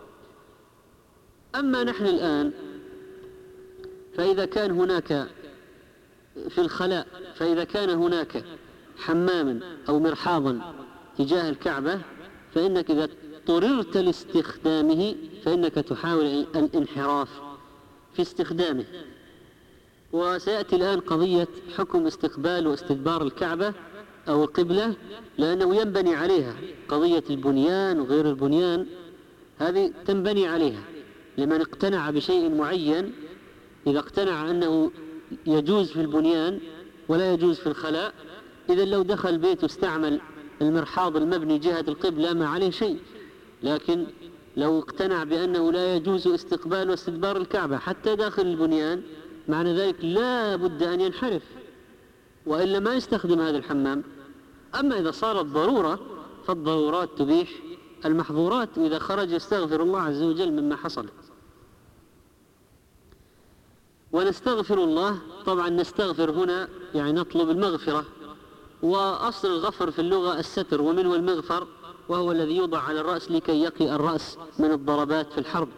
أما نحن الآن فإذا كان هناك في الخلاء، فإذا كان هناك حماما أو مرحاضا تجاه الكعبة فإنك إذا اضطررت لاستخدامه فإنك تحاول الانحراف في استخدامه. وسيأتي الآن قضية حكم استقبال واستدبار الكعبة أو القبلة، لأنه ينبني عليها قضية البنيان وغير البنيان، هذه تنبني عليها. لمن اقتنع بشيء معين، إذا اقتنع أنه يجوز في البنيان ولا يجوز في الخلاء، إذا لو دخل بيت واستعمل المرحاض المبني جهة القبلة ما عليه شيء. لكن لو اقتنع بأنه لا يجوز استقبال واستدبار الكعبة حتى داخل البنيان، معنى ذلك لا بد أن ينحرف، وإلا ما يستخدم هذا الحمام. أما إذا صارت ضرورة فالضرورات تبيح المحظورات، وإذا خرج يستغفر الله عز وجل مما حصل. ونستغفر الله، طبعا نستغفر هنا يعني نطلب المغفرة، وأصل الغفر في اللغة الستر، ومنه المغفر وهو الذي يوضع على الرأس لكي يقي الرأس من الضربات في الحرب.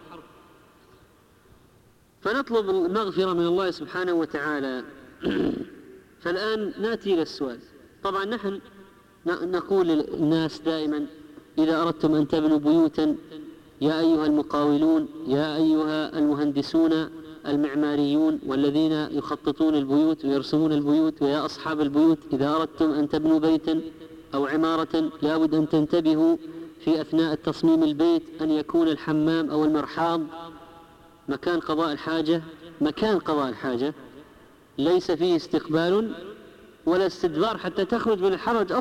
فنطلب المغفرة من الله سبحانه وتعالى. فالآن نأتي إلى السؤال. طبعا نحن نقول للناس دائما إذا أردتم أن تبنوا بيوتا يا أيها المقاولون، يا أيها المهندسون المعماريون والذين يخططون البيوت ويرسمون البيوت، ويا أصحاب البيوت إذا أردتم أن تبنوا بيتا أو عمارة لابد أن تنتبهوا في أثناء التصميم البيت أن يكون الحمام أو المرحاض مكان قضاء الحاجة ليس فيه استقبال ولا استدبار حتى تخرج من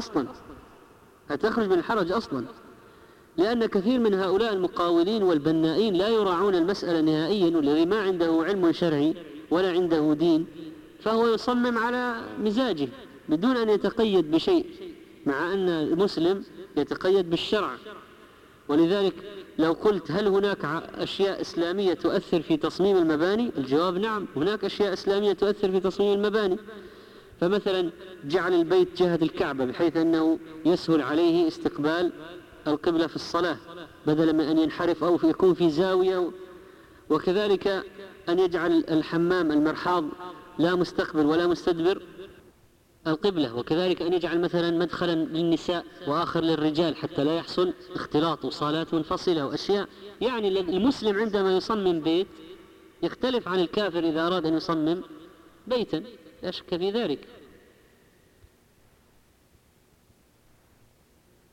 الحرج أصلا. لأن كثير من هؤلاء المقاولين والبنائين لا يراعون المسألة نهائيا، والذي ما عنده علم شرعي ولا عنده دين فهو يصمم على مزاجه بدون أن يتقيد بشيء، مع أن المسلم يتقيد بالشرع. ولذلك لو قلت هل هناك أشياء إسلامية تؤثر في تصميم المباني؟ الجواب نعم، هناك أشياء إسلامية تؤثر في تصميم المباني. فمثلا جعل البيت جهة الكعبة بحيث أنه يسهل عليه استقبال القبلة في الصلاة بدلا من أن ينحرف أو يكون في زاوية. وكذلك أن يجعل الحمام المرحاض لا مستقبل ولا مستدبر القبلة، وكذلك أن يجعل مثلا مدخلا للنساء وآخر للرجال حتى لا يحصل اختلاط وصالات منفصلة وأشياء. يعني المسلم عندما يصمم بيت يختلف عن الكافر إذا أراد أن يصمم بيتا، لا شك في ذلك.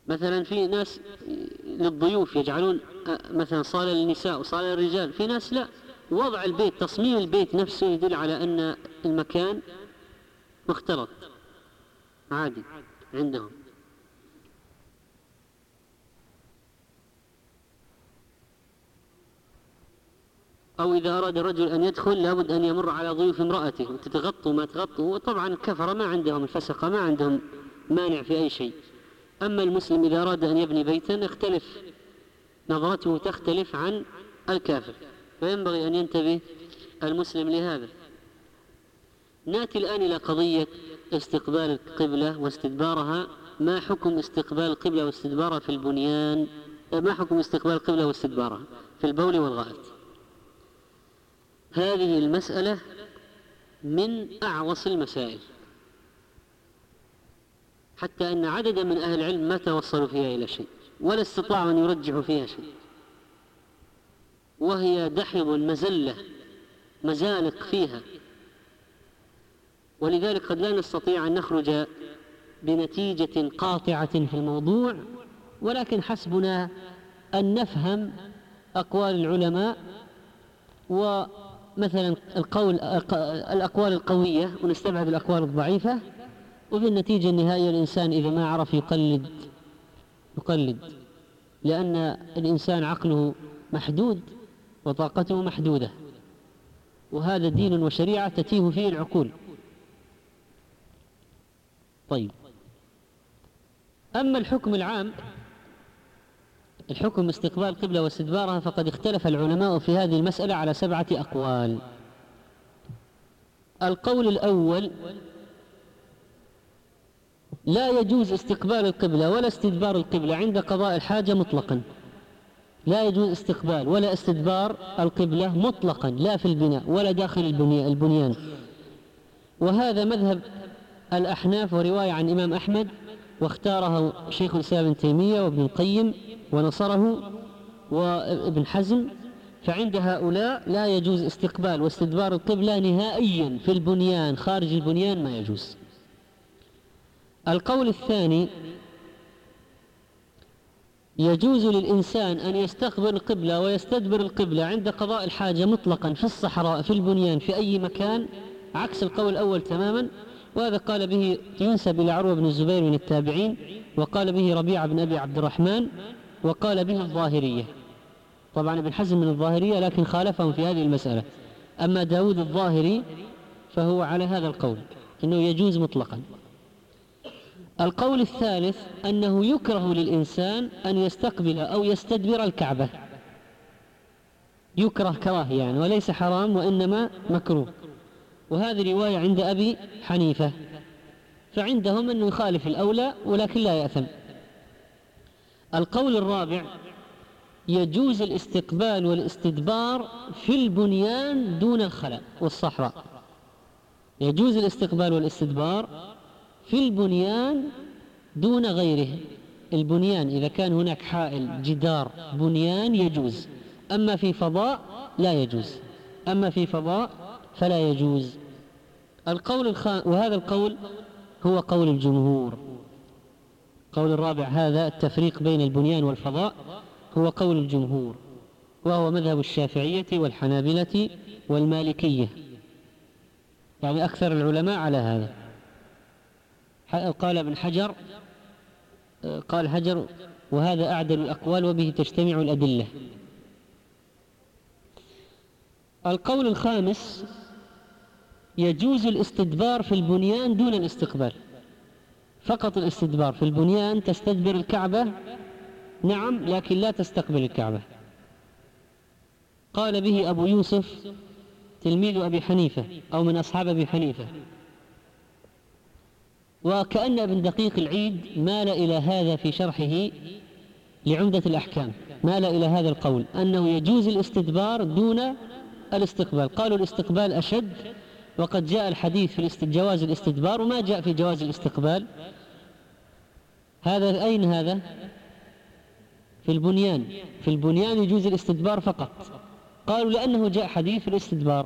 مثلا في ناس للضيوف يجعلون مثلا صالة للنساء وصالة للرجال، في ناس لا، وضع البيت تصميم البيت نفسه يدل على أن المكان مختلط عادي عندهم. أو إذا أراد الرجل أن يدخل لابد أن يمر على ضيوف امرأته، تتغطوا ما تغطوا. وطبعا الكفرة ما عندهم، الفسقة ما عندهم مانع في أي شيء. أما المسلم إذا أراد أن يبني بيتا يختلف نظرته، تختلف عن الكافر، فينبغي أن ينتبه المسلم لهذا. نأتي الآن إلى قضية استقبال القبلة واستدبارها. ما حكم استقبال القبلة واستدبارها في البنيان؟ ما حكم استقبال القبلة واستدبارها في البول والغائط؟ هذه المسألة من أعوص المسائل، حتى أن عددا من أهل العلم ما توصلوا فيها إلى شيء ولا استطاعوا أن يرجحوا فيها شيء، وهي دحض مزلة مزالق فيها. ولذلك قد لا نستطيع أن نخرج بنتيجة قاطعة في الموضوع، ولكن حسبنا أن نفهم أقوال العلماء، ومثلا الأقوال القوية ونستبعد الأقوال الضعيفة، وفي النتيجة النهائية الإنسان إذا ما عرف يقلد، لأن الإنسان عقله محدود وطاقته محدودة، وهذا دين وشريعة تتيه فيه العقول. طيب، أما الحكم العام، الحكم استقبال القبلة واستدبارها، فقد اختلف العلماء في هذه المسألة على 7 أقوال. القول الأول: لا يجوز استقبال القبلة ولا استدبار القبلة عند قضاء الحاجة مطلقا. لا يجوز استقبال ولا استدبار القبلة مطلقا، لا في البناء ولا داخل البنيان. وهذا مذهب الأحناف ورواية عن إمام أحمد، واختاره شيخ الإسلام ابن تيمية وابن القيم ونصره وابن حزم. فعند هؤلاء لا يجوز استقبال واستدبار القبلة نهائيا في البنيان، خارج البنيان ما يجوز. القول الثاني: يجوز للإنسان أن يستقبل القبلة ويستدبر القبلة عند قضاء الحاجة مطلقا، في الصحراء، في البنيان، في أي مكان، عكس القول الأول تماما. وهذا قال به ينسب إلى عروة بن الزبير من التابعين، وقال به ربيعة بن أبي عبد الرحمن، وقال به الظاهرية. طبعا ابن حزم من الظاهرية لكن خالفهم في هذه المسألة. أما داود الظاهري فهو على هذا القول أنه يجوز مطلقا. القول الثالث: أنه يكره للإنسان أن يستقبل أو يستدبر الكعبة، يكره كراهية يعني، وليس حرام وإنما مكروه. وهذه رواية عند أبي حنيفة، فعندهم أنه يخالف الأولى ولكن لا يأثم. القول الرابع: يجوز الاستقبال والاستدبار في البنيان دون الخلاء والصحراء. يجوز الاستقبال والاستدبار في البنيان دون غيره. البنيان إذا كان هناك حائل، جدار، بنيان يجوز، أما في فضاء لا يجوز، أما في فضاء فلا يجوز. وهذا القول هو قول الجمهور. قول الرابع هذا التفريق بين البنيان والفضاء هو قول الجمهور، وهو مذهب الشافعية والحنابلة والمالكية، يعني أكثر العلماء على هذا. قال ابن حجر، قال حجر: وهذا أعدل الأقوال وبه تجتمع الأدلة. القول الخامس: يجوز الاستدبار في البنيان دون الاستقبال، فقط الاستدبار في البنيان، تستدبر الكعبة نعم، لكن لا تستقبل الكعبة. قال به أبو يوسف تلميذ أبي حنيفة أو من أصحاب أبي حنيفة. وكأن ابن دقيق العيد مال إلى هذا في شرحه لعمدة الأحكام، مال إلى هذا القول أنه يجوز الاستدبار دون الاستقبال. قالوا الاستقبال أشد، وقد جاء الحديث في جواز الاستدبار وما جاء في جواز الاستقبال. هذا أين هذا؟ في البنيان. في البنيان يجوز الاستدبار فقط. قالوا لأنه جاء حديث في الاستدبار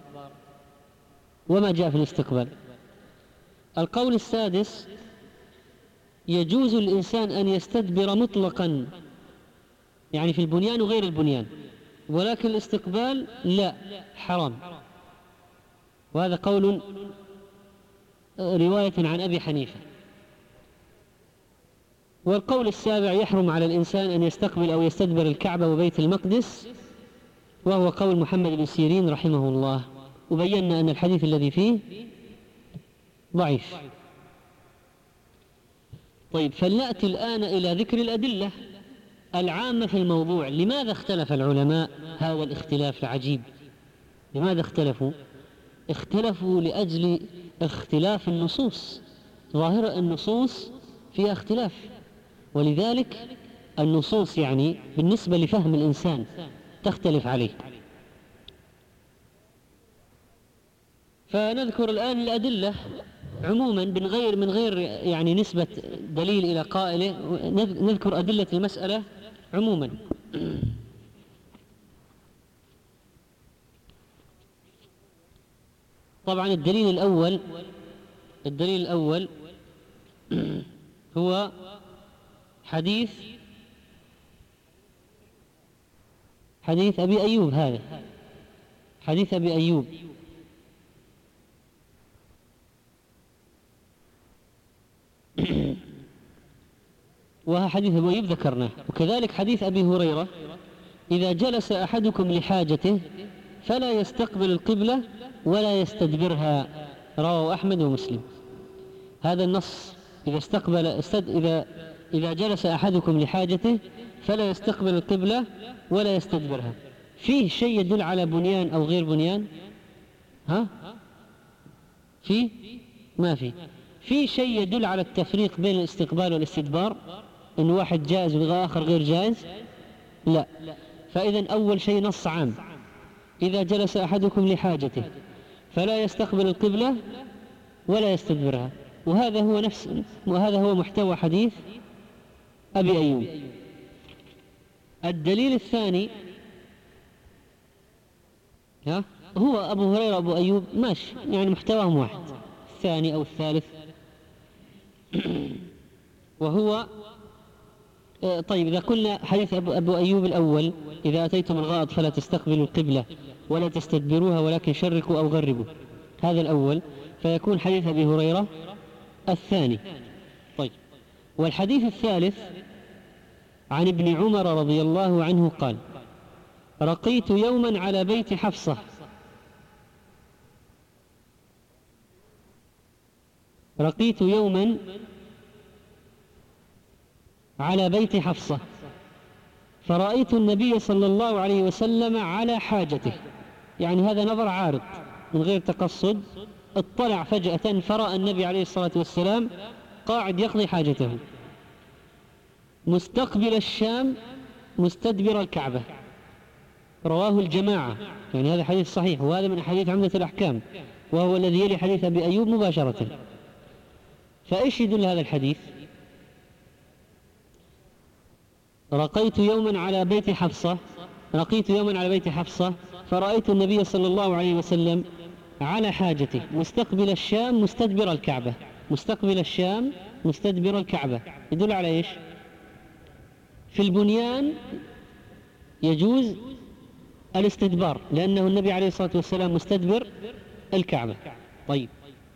وما جاء في الاستقبال. القول السادس: يجوز الإنسان أن يستدبر مطلقا، يعني في البنيان وغير البنيان، ولكن الاستقبال لا، حرام. وهذا قول رواية عن أبي حنيفة. والقول السابع يحرم على الإنسان أن يستقبل أو يستدبر الكعبة وبيت المقدس، وهو قول محمد بن سيرين رحمه الله، وبينا أن الحديث الذي فيه ضعيف. طيب، فلنأتي الآن إلى ذكر الأدلة العامة في الموضوع. لماذا اختلف العلماء هذا الاختلاف العجيب؟ لماذا اختلفوا؟ اختلفوا لأجل اختلاف النصوص. ظاهر النصوص فيها اختلاف، ولذلك النصوص يعني بالنسبة لفهم الإنسان تختلف عليه. فنذكر الآن الأدلة عموما من غير يعني نسبة دليل إلى قائله، نذكر أدلة المسألة عموما. طبعا الدليل الأول هو حديث أبي أيوب. هذا حديث أبي أيوب، وها حديث أبي أيوب ذكرناه. وكذلك حديث أبي هريرة: إذا جلس أحدكم لحاجته فلا يستقبل القبلة ولا يستدبرها، رواه أحمد ومسلم. هذا النص: إذا جلس أحدكم لحاجته فلا يستقبل القبلة ولا يستدبرها، فيه شيء يدل على بنيان أو غير بنيان؟ ما في شيء يدل على التفريق بين الاستقبال والاستدبار، إن واحد جائز وآخر غير جائز؟ لا. فإذا أول شيء نص عام: إذا جلس أحدكم لحاجته فلا يستقبل القبلة ولا يستدبرها. وهذا هو محتوى حديث أبي أيوب. الدليل الثاني هو أبو هريرة أبو أيوب، ماشي، يعني محتواهم واحد. الثاني أو الثالث وهو طيب، إذا قلنا حديث أبو أيوب الأول: إذا أتيتم الغائط فلا تستقبلوا القبلة ولا تستدبروها ولكن شرقوا أو غربوا، هذا الأول، فيكون حديث أبي هريرة الثاني. طيب، والحديث الثالث عن ابن عمر رضي الله عنه قال: رقيت يوما على بيت حفصة، فرأيت النبي صلى الله عليه وسلم على حاجته، يعني هذا نظر عارض من غير تقصد، اطلع فجأة فرأى النبي عليه الصلاة والسلام قاعد يقضي حاجته مستقبل الشام مستدبر الكعبة. رواه الجماعة، يعني هذا حديث صحيح، وهذا من حديث عمدة الأحكام، وهو الذي يلي حديث أبي أيوب مباشرة. فإيش يدل هذا الحديث؟ رقيت يوما على بيت حفصة فرأيت النبي صلى الله عليه وسلم على حاجته مستقبل الشام مستدبر الكعبة. يدل على إيش؟ في البنيان يجوز الاستدبار، لأنه النبي عليه الصلاة والسلام مستدبر الكعبة. طيب،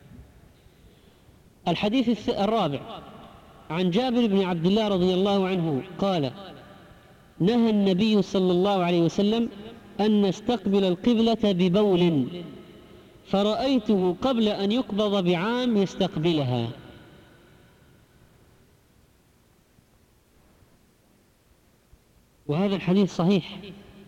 الحديث الرابع عن جابر بن عبد الله رضي الله عنه قال: نهى النبي صلى الله عليه وسلم أن نستقبل القبلة ببول، فرأيته قبل أن يقبض بعام يستقبلها. وهذا الحديث صحيح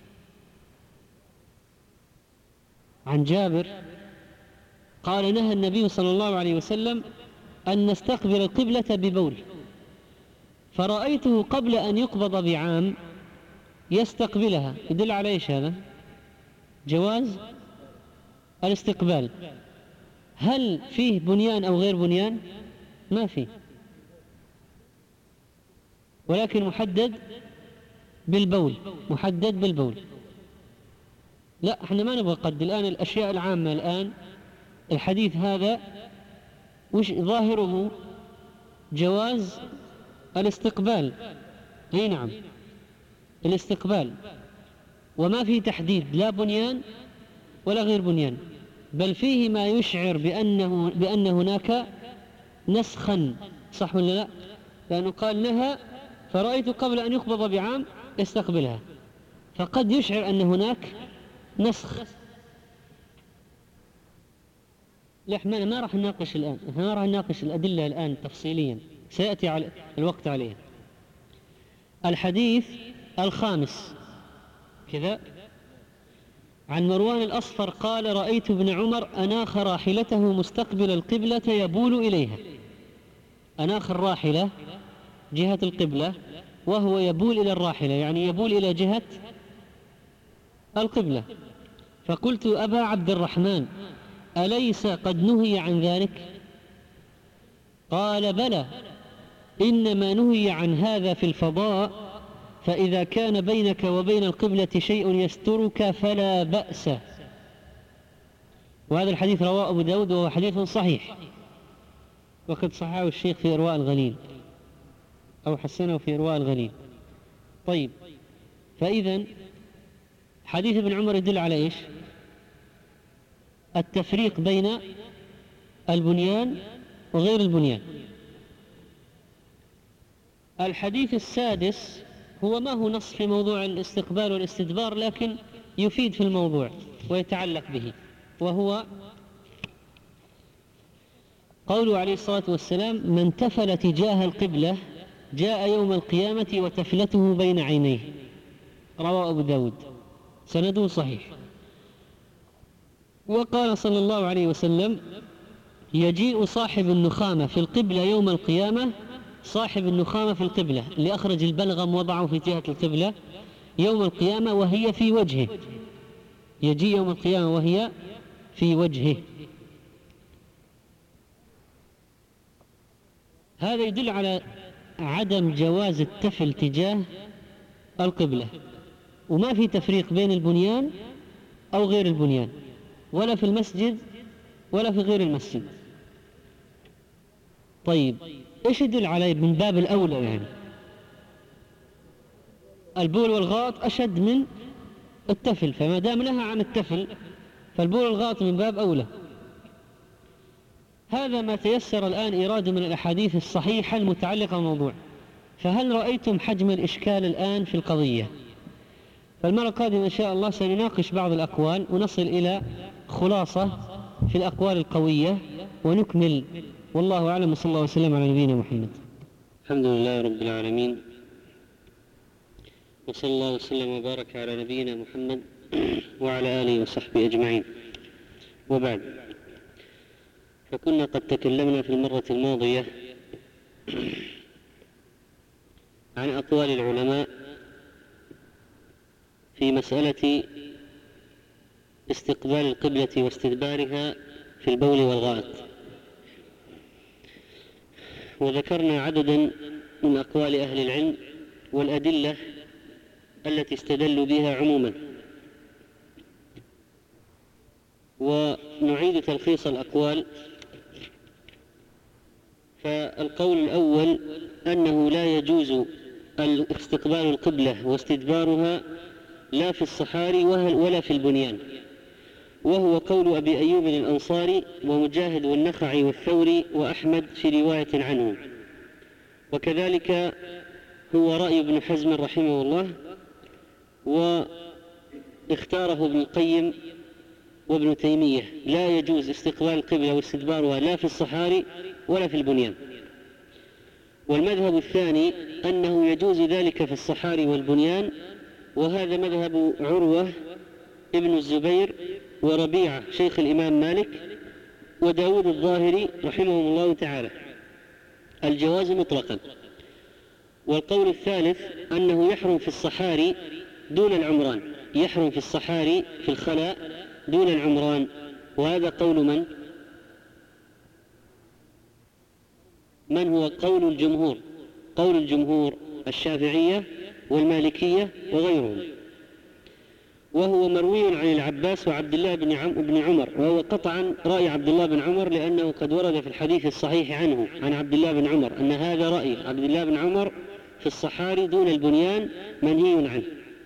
عن جابر قال: نهى النبي صلى الله عليه وسلم أن نستقبل القبلة ببول، فرأيته قبل أن يقبض بعام يستقبلها. يدل على إيش هذا؟ جواز الاستقبال. هل فيه بنيان أو غير بنيان؟ ما فيه، ولكن محدد بالبول. لا، احنا ما نبغى قد الآن الأشياء العامة. الآن الحديث هذا وش ظاهره؟ جواز الاستقبال، أي نعم الاستقبال، وما في تحديد لا بنيان ولا غير بنيان، بل فيه ما يشعر بأن هناك نسخا، صح ولا لا؟ لأنه قال نهى فرأيت قبل أن يقبض بعام يستقبلها، فقد يشعر أن هناك نسخ. لا احنا ما راح نناقش الآن، احنا ما راح نناقش الأدلة الآن تفصيليا، سيأتي على الوقت عليها. الحديث الخامس كذا عن مروان الأصفر قال رأيت ابن عمر أناخ راحلته مستقبل القبلة يبول إليها، أناخ الراحلة جهة القبلة وهو يبول إلى الراحلة، يعني يبول إلى جهة القبلة. فقلت أبا عبد الرحمن أليس قد نهي عن ذلك؟ قال بلى، إنما نهي عن هذا في الفضاء، فإذا كان بينك وبين القبلة شيء يسترك فلا بأس. وهذا الحديث رواه أبو داود وهو حديث صحيح، وقد صححه الشيخ في إرواء الغليل أو حسنه في إرواء الغليل. طيب، فإذا حديث ابن عمر يدل على إيش؟ التفريق بين البنيان وغير البنيان. الحديث السادس هو ما هو نص في موضوع الاستقبال والاستدبار، لكن يفيد في الموضوع ويتعلق به، وهو قوله عليه الصلاة والسلام من تفل تجاه القبلة جاء يوم القيامة وتفلته بين عينيه، رواه أبو داود، سنده صحيح. وقال صلى الله عليه وسلم يجيء صاحب النخامة في القبلة يوم القيامة، صاحب النخامة في القبلة اللي أخرج البلغم وضعه في جهة القبلة يوم القيامة وهي في وجهه، يجيء يوم القيامة وهي في وجهه. هذا يدل على عدم جواز التفل تجاه القبلة، وما في تفريق بين البنيان أو غير البنيان، ولا في المسجد ولا في غير المسجد. طيب، إيش يدل عليه من باب الأولى؟ يعني البول والغائط أشد من التفل، فما دام نهى عن التفل فالبول والغائط من باب أولى. هذا ما تيسر الآن إيراده من الأحاديث الصحيحة المتعلقة بالموضوع. فهل رأيتم حجم الإشكال الآن في القضية؟ فالمرة القادمة إن شاء الله سنناقش بعض الأقوال ونصل إلى خلاصة في الأقوال القوية ونكمل، والله أعلم، وصلى الله وسلم على نبينا محمد. الحمد لله رب العالمين، وصلى الله وسلم وبارك على نبينا محمد وعلى آله وصحبه أجمعين، وبعد. فكنا قد تكلمنا في المرة الماضية عن أقوال العلماء في مسألة استقبال القبلة واستدبارها في البول والغائط، وذكرنا عددا من أقوال أهل العلم والأدلة التي استدلوا بها عموما، ونعيد تلخيص الأقوال. فالقول الأول أنه لا يجوز استقبال القبلة واستدبارها لا في الصحاري ولا في البنيان، وهو قول أبي أيوب الأنصاري ومجاهد والنخعي والثوري وأحمد في رواية عنه، وكذلك هو رأي ابن حزم رحمه الله، واختاره ابن القيم وابن تيمية، لا يجوز استقبال القبلة واستدبارها لا في الصحاري ولا في البنيان. والمذهب الثاني أنه يجوز ذلك في الصحاري والبنيان، وهذا مذهب عروة ابن الزبير وربيعة شيخ الإمام مالك وداود الظاهري رحمهم الله تعالى، الجواز مطلقا. والقول الثالث أنه يحرم في الصحاري دون العمران، يحرم في الصحاري في الخلاء دون العمران، وهذا قول من هو قول الجمهور، قول الشافعية والمالكية وغيرهم. وهو مروي عن العباس وعبد الله بن عمر، وهو قطعا رأي عبد الله بن عمر، لأنه قد ورد في الحديث الصحيح عنه عن عبد الله بن عمر أن هذا رأي عبد الله بن عمر في الصحاري دون البنيان منهي عنه.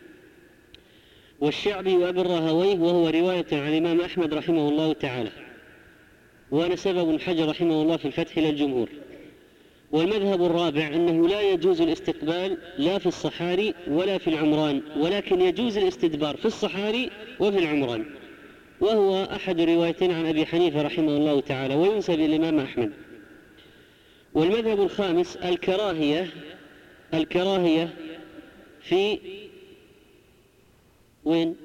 والشعبي وأبي الراهويه، وهو رواية عن الإمام أحمد رحمه الله تعالى، ونسبه ابن حجر رحمه الله في الفتح إلى الجمهور. والمذهب الرابع أنه لا يجوز الاستقبال لا في الصحاري ولا في العمران، ولكن يجوز الاستدبار في الصحاري وفي العمران، وهو أحد روايتين عن أبي حنيفة رحمه الله تعالى، وينسب إلى الإمام أحمد. والمذهب الخامس الكراهية في وين؟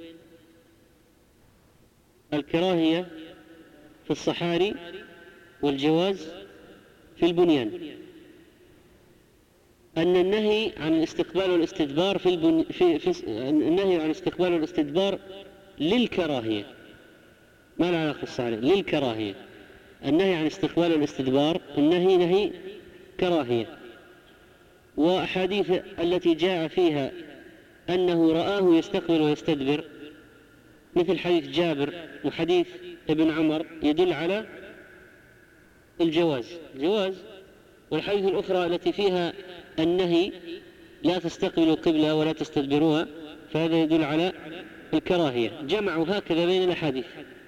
الكراهية في الصحاري، والجواز في البنيان. أن النهي عن الاستقبال والاستدبار النهي عن الاستقبال والاستدبار للكراهية، ما له علاقة بالصحاري، للكراهية. النهي عن الاستقبال والاستدبار النهي نهي كراهية. وأحاديث التي جاء فيها أنه رآه يستقبل ويستدبر مثل حديث جابر وحديث ابن عمر يدل على الجواز. والحديث الأخرى التي فيها النهي لا تستقبلوا قبلة ولا تستدبروها، فهذا يدل على الكراهية. جمعوا هكذا بين الأحاديث.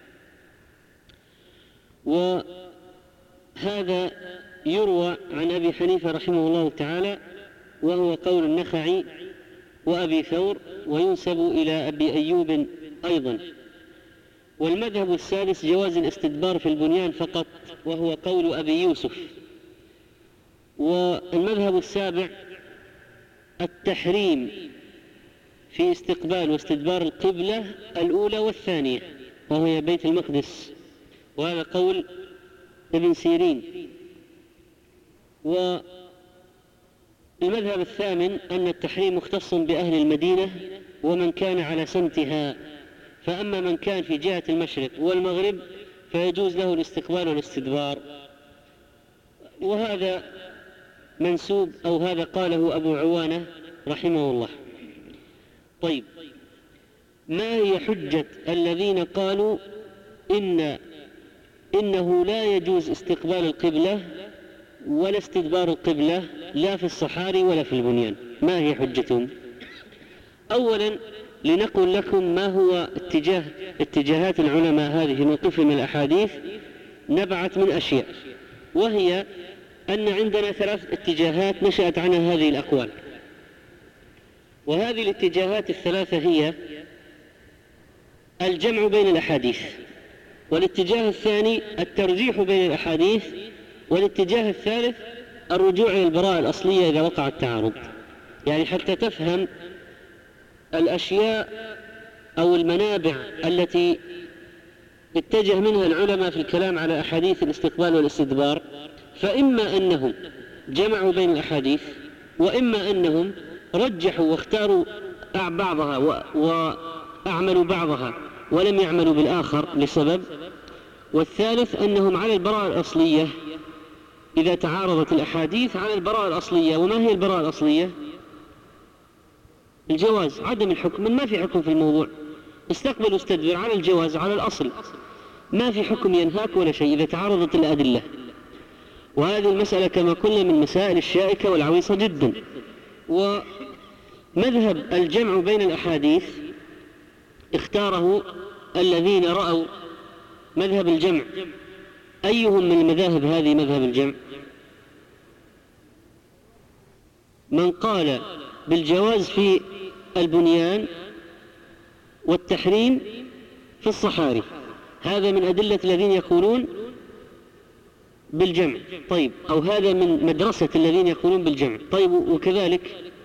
وهذا يروى عن أبي حنيفة رحمه الله تعالى، وهو قول النخعي وأبي ثور، وينسب إلى أبي أيوب أيضا. والمذهب السادس جواز الاستدبار في البنيان فقط، وهو قول أبي يوسف. والمذهب السابع التحريم في استقبال واستدبار القبلة الأولى والثانية، وهي بيت المقدس، وهذا قول ابن سيرين. والمذهب الثامن أن التحريم مختص بأهل المدينة ومن كان على سمتها، فأما من كان في جهة المشرق والمغرب فيجوز له الاستقبال والاستدبار. وهذا منسوب، أو هذا قاله أبو عوانة رحمه الله. طيب، ما هي حجة الذين قالوا إنه لا يجوز استقبال القبلة ولا استدبار القبلة لا في الصحاري ولا في البنيان؟ ما هي حجتهم؟ أولا لنقول لكم ما هو اتجاهات العلماء هذه موقفهم من الأحاديث. نبعت من أشياء، وهي أن عندنا 3 اتجاهات نشأت عنها هذه الأقوال. وهذه الاتجاهات ال3 هي الجمع بين الأحاديث، والاتجاه الثاني الترجيح بين الأحاديث، والاتجاه الثالث الرجوع إلى البراءة الأصلية إذا وقع التعارض. يعني حتى تفهم الأشياء أو المنابع التي اتجه منها العلماء في الكلام على أحاديث الاستقبال والاستدبار، فإما أنهم جمعوا بين الأحاديث، وإما أنهم رجحوا واختاروا بعضها وأعملوا بعضها ولم يعملوا بالآخر لسبب. والثالث أنهم على البراءة الأصلية إذا تعارضت الأحاديث، على البراءة الأصلية. وما هي البراءة الأصلية؟ الجواز، عدم الحكم، ما في حكم في الموضوع. استقبل واستدبر على الجواز، على الأصل، ما في حكم ينهاك ولا شيء إذا تعارضت الأدلة. وهذه المسألة كما قلنا من مسائل الشائكة والعويصة جدا. ومذهب الجمع بين الأحاديث اختاره الذين رأوا مذهب الجمع. أيهم من المذاهب هذه مذهب الجمع؟ من قال بالجواز في البنيان والتحريم في الصحاري، هذا من أدلة الذين يقولون بالجمع. طيب، أو هذا من مدرسة الذين يقولون بالجمع. طيب، وكذلك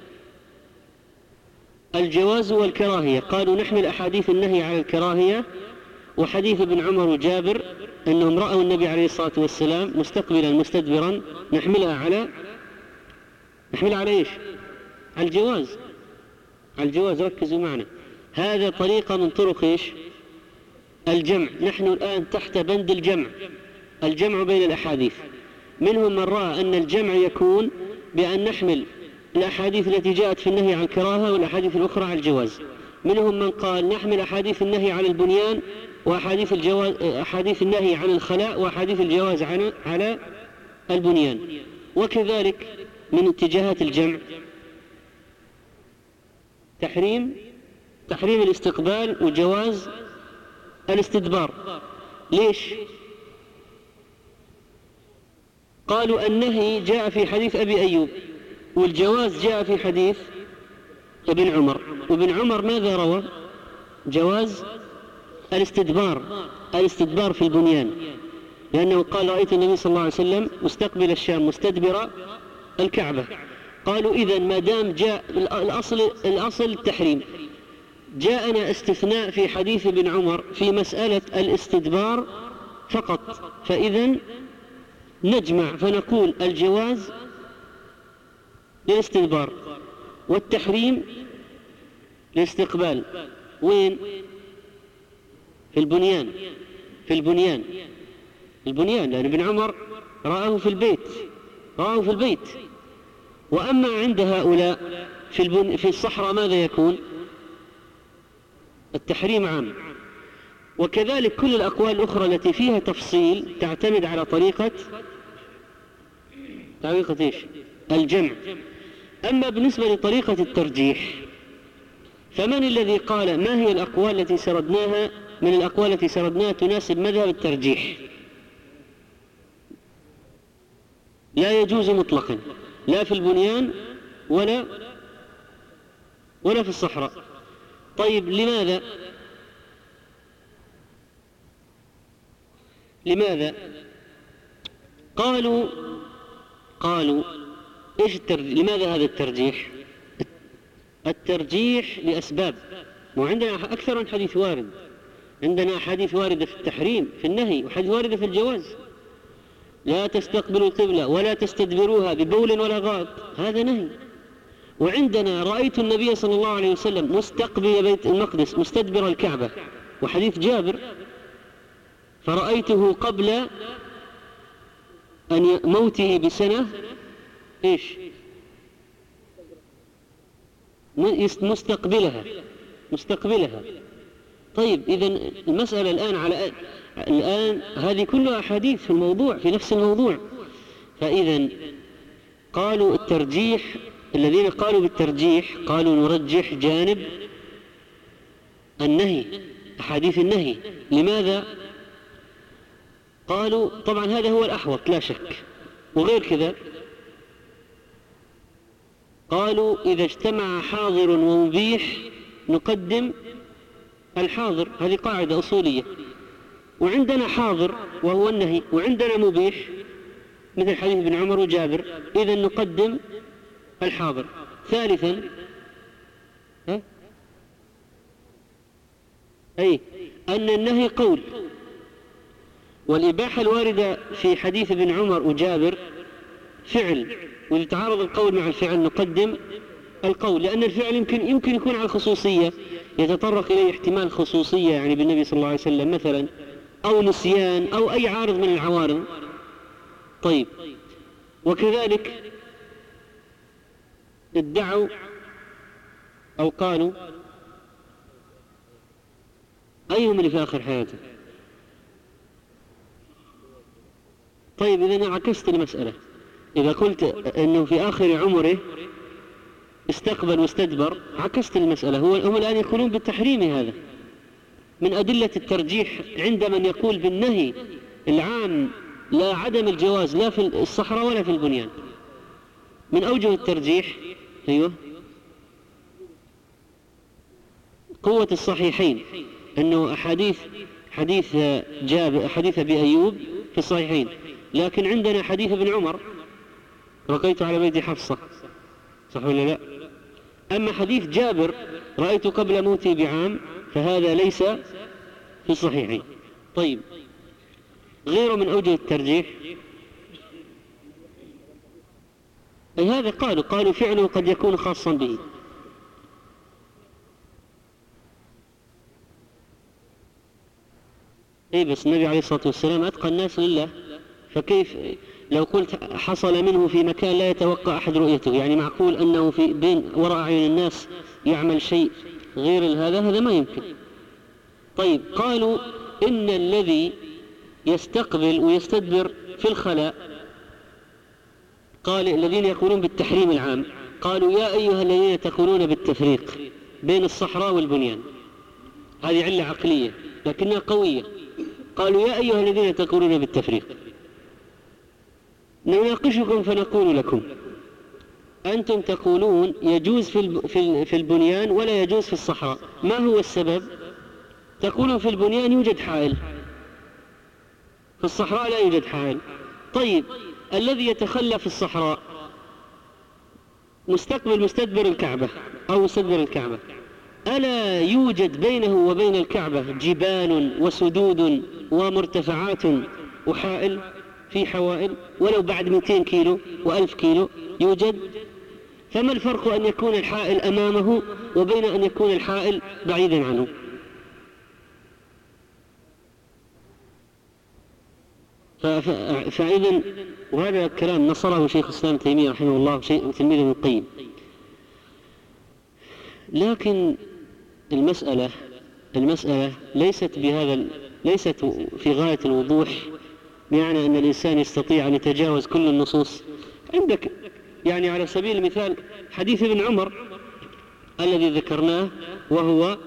الجواز والكراهية، قالوا نحمل أحاديث النهي على الكراهية، وحديث ابن عمر وجابر أنهم رأوا النبي عليه الصلاة والسلام مستقبلا مستدبرا، نحملها على إيش؟ على الجواز. على الجواز، ركزوا معنا. هذا طريقة من طرق إيش؟ الجمع. نحن الآن تحت بند الجمع بين الأحاديث. منهم من رأى أن الجمع يكون بأن نحمل الأحاديث التي جاءت في النهي عن الكراهة والأحاديث الأخرى على الجواز، منهم من قال نحمل أحاديث النهي عن البنيان وأحاديث أحاديث النهي عن الخلاء وأحاديث الجواز على البنيان. وكذلك من اتجاهات الجمع تحريم الاستقبال وجواز الاستدبار. ليش؟ قالوا النهي جاء في حديث أبي أيوب والجواز جاء في حديث ابن عمر، وابن عمر ماذا روى؟ جواز الاستدبار في البنيان، لأنه قال رأيت النبي صلى الله عليه وسلم مستقبل الشام مستدبر الكعبة. قالوا إذن ما دام جاء الأصل التحريم، جاءنا استثناء في حديث ابن عمر في مسألة الاستدبار فقط، فإذن نجمع فنقول الجواز للاستدبار والتحريم للاستقبال. وين؟ في البنيان لأن ابن عمر رآه في البيت. وأما عند هؤلاء في الصحراء ماذا يكون؟ التحريم عام. وكذلك كل الأقوال الأخرى التي فيها تفصيل تعتمد على طريقة إيش؟ الجمع. أما بالنسبة لطريقة الترجيح فمن الذي قال ما هي الأقوال التي سردناها من الأقوال التي سردناها تناسب مذهب الترجيح؟ لا يجوز مطلقا، لا في البنيان ولا في الصحراء. طيب لماذا؟ قالوا إيش لماذا هذا الترجيح؟ الترجيح لأسباب. وعندنا أكثر من حديث وارد، عندنا حديث واردة في التحريم في النهي، وحديث واردة في الجواز. لا تستقبلوا القبلة ولا تستدبروها ببول ولا غائط، هذا نهي. وعندنا رأيت النبي صلى الله عليه وسلم مستقبل بيت المقدس مستدبر الكعبة، وحديث جابر فرأيته قبل أن موته بسنة إيش؟ مستقبلها. طيب إذن المسألة الآن هذه كلها أحاديث في الموضوع، في نفس الموضوع. فإذن قالوا الترجيح، الذين قالوا بالترجيح قالوا نرجح جانب النهي، أحاديث النهي. لماذا؟ قالوا طبعا هذا هو الأحوط لا شك، وغير كذا قالوا إذا اجتمع حاضر ومبيح نقدم الحاضر، هذه قاعدة أصولية. وعندنا حاضر وهو النهي، وعندنا مبيح مثل حديث ابن عمر وجابر، إذن نقدم الحاضر. ثالثا أن النهي قول، والإباحة الواردة في حديث ابن عمر وجابر فعل، وإذا تعارض القول مع الفعل نقدم القول، لأن الفعل يمكن يكون على الخصوصية، يتطرق إليه احتمال خصوصية يعني بالنبي صلى الله عليه وسلم مثلا، أو نسيان أو أي عارض من العوارض. طيب وكذلك ادعوا أو قالوا أيهم اللي في آخر حياته. طيب إذا عكست المسألة، إذا قلت أنه في آخر عمره استقبل واستدبر عكست المسألة. هم الآن يقولون بالتحريم. هذا من أدلة الترجيح عند من يقول بالنهي العام لا عدم الجواز لا في الصحراء ولا في البنيان. من أوجه الترجيح قوة الصحيحين، أنه حديث أبي أيوب في الصحيحين، لكن عندنا حديث ابن عمر رقيت على بيت حفصة، صح ولا لا؟ أما حديث جابر رأيت قبل موتي بعام فهذا ليس في الصحيحين. طيب غيره من أوجه الترجيح أي هذا قالوا فعله قد يكون خاصا به. بس النبي عليه الصلاة والسلام أتقى الناس لله، فكيف لو قلت حصل منه في مكان لا يتوقع أحد رؤيته؟ يعني معقول أنه في بين وراء عين الناس يعمل شيء غير هذا ما يمكن. طيب قالوا إن الذي يستقبل ويستدبر في الخلاء، قال الذين يقولون بالتحريم العام قالوا يا أيها الذين تقولون بالتفريق بين الصحراء والبنيان، هذه علة عقلية لكنها قوية. قالوا يا أيها الذين تقولون بالتفريق، نناقشكم فنقول لكم أنتم تقولون يجوز في البنيان ولا يجوز في الصحراء، ما هو السبب؟ تقولون في البنيان يوجد حائل، في الصحراء لا يوجد حائل. طيب الذي يتخلى في الصحراء مستدبر الكعبة أو مستدبر الكعبة، ألا يوجد بينه وبين الكعبة جبال وسدود ومرتفعات وحائل، في حوائل ولو بعد 200 كيلو و1000 كيلو يوجد؟ فما الفرق أن يكون الحائل أمامه وبين أن يكون الحائل بعيدا عنه؟ فإذن وهذا الكلام نصره شيخ الإسلام تيمية رحمه الله وتلميذه ابن القيم. لكن المسألة ليست في غاية الوضوح، يعني أن الإنسان يستطيع أن يتجاوز كل النصوص. عندك يعني على سبيل المثال حديث ابن عمر الذي ذكرناه، وهو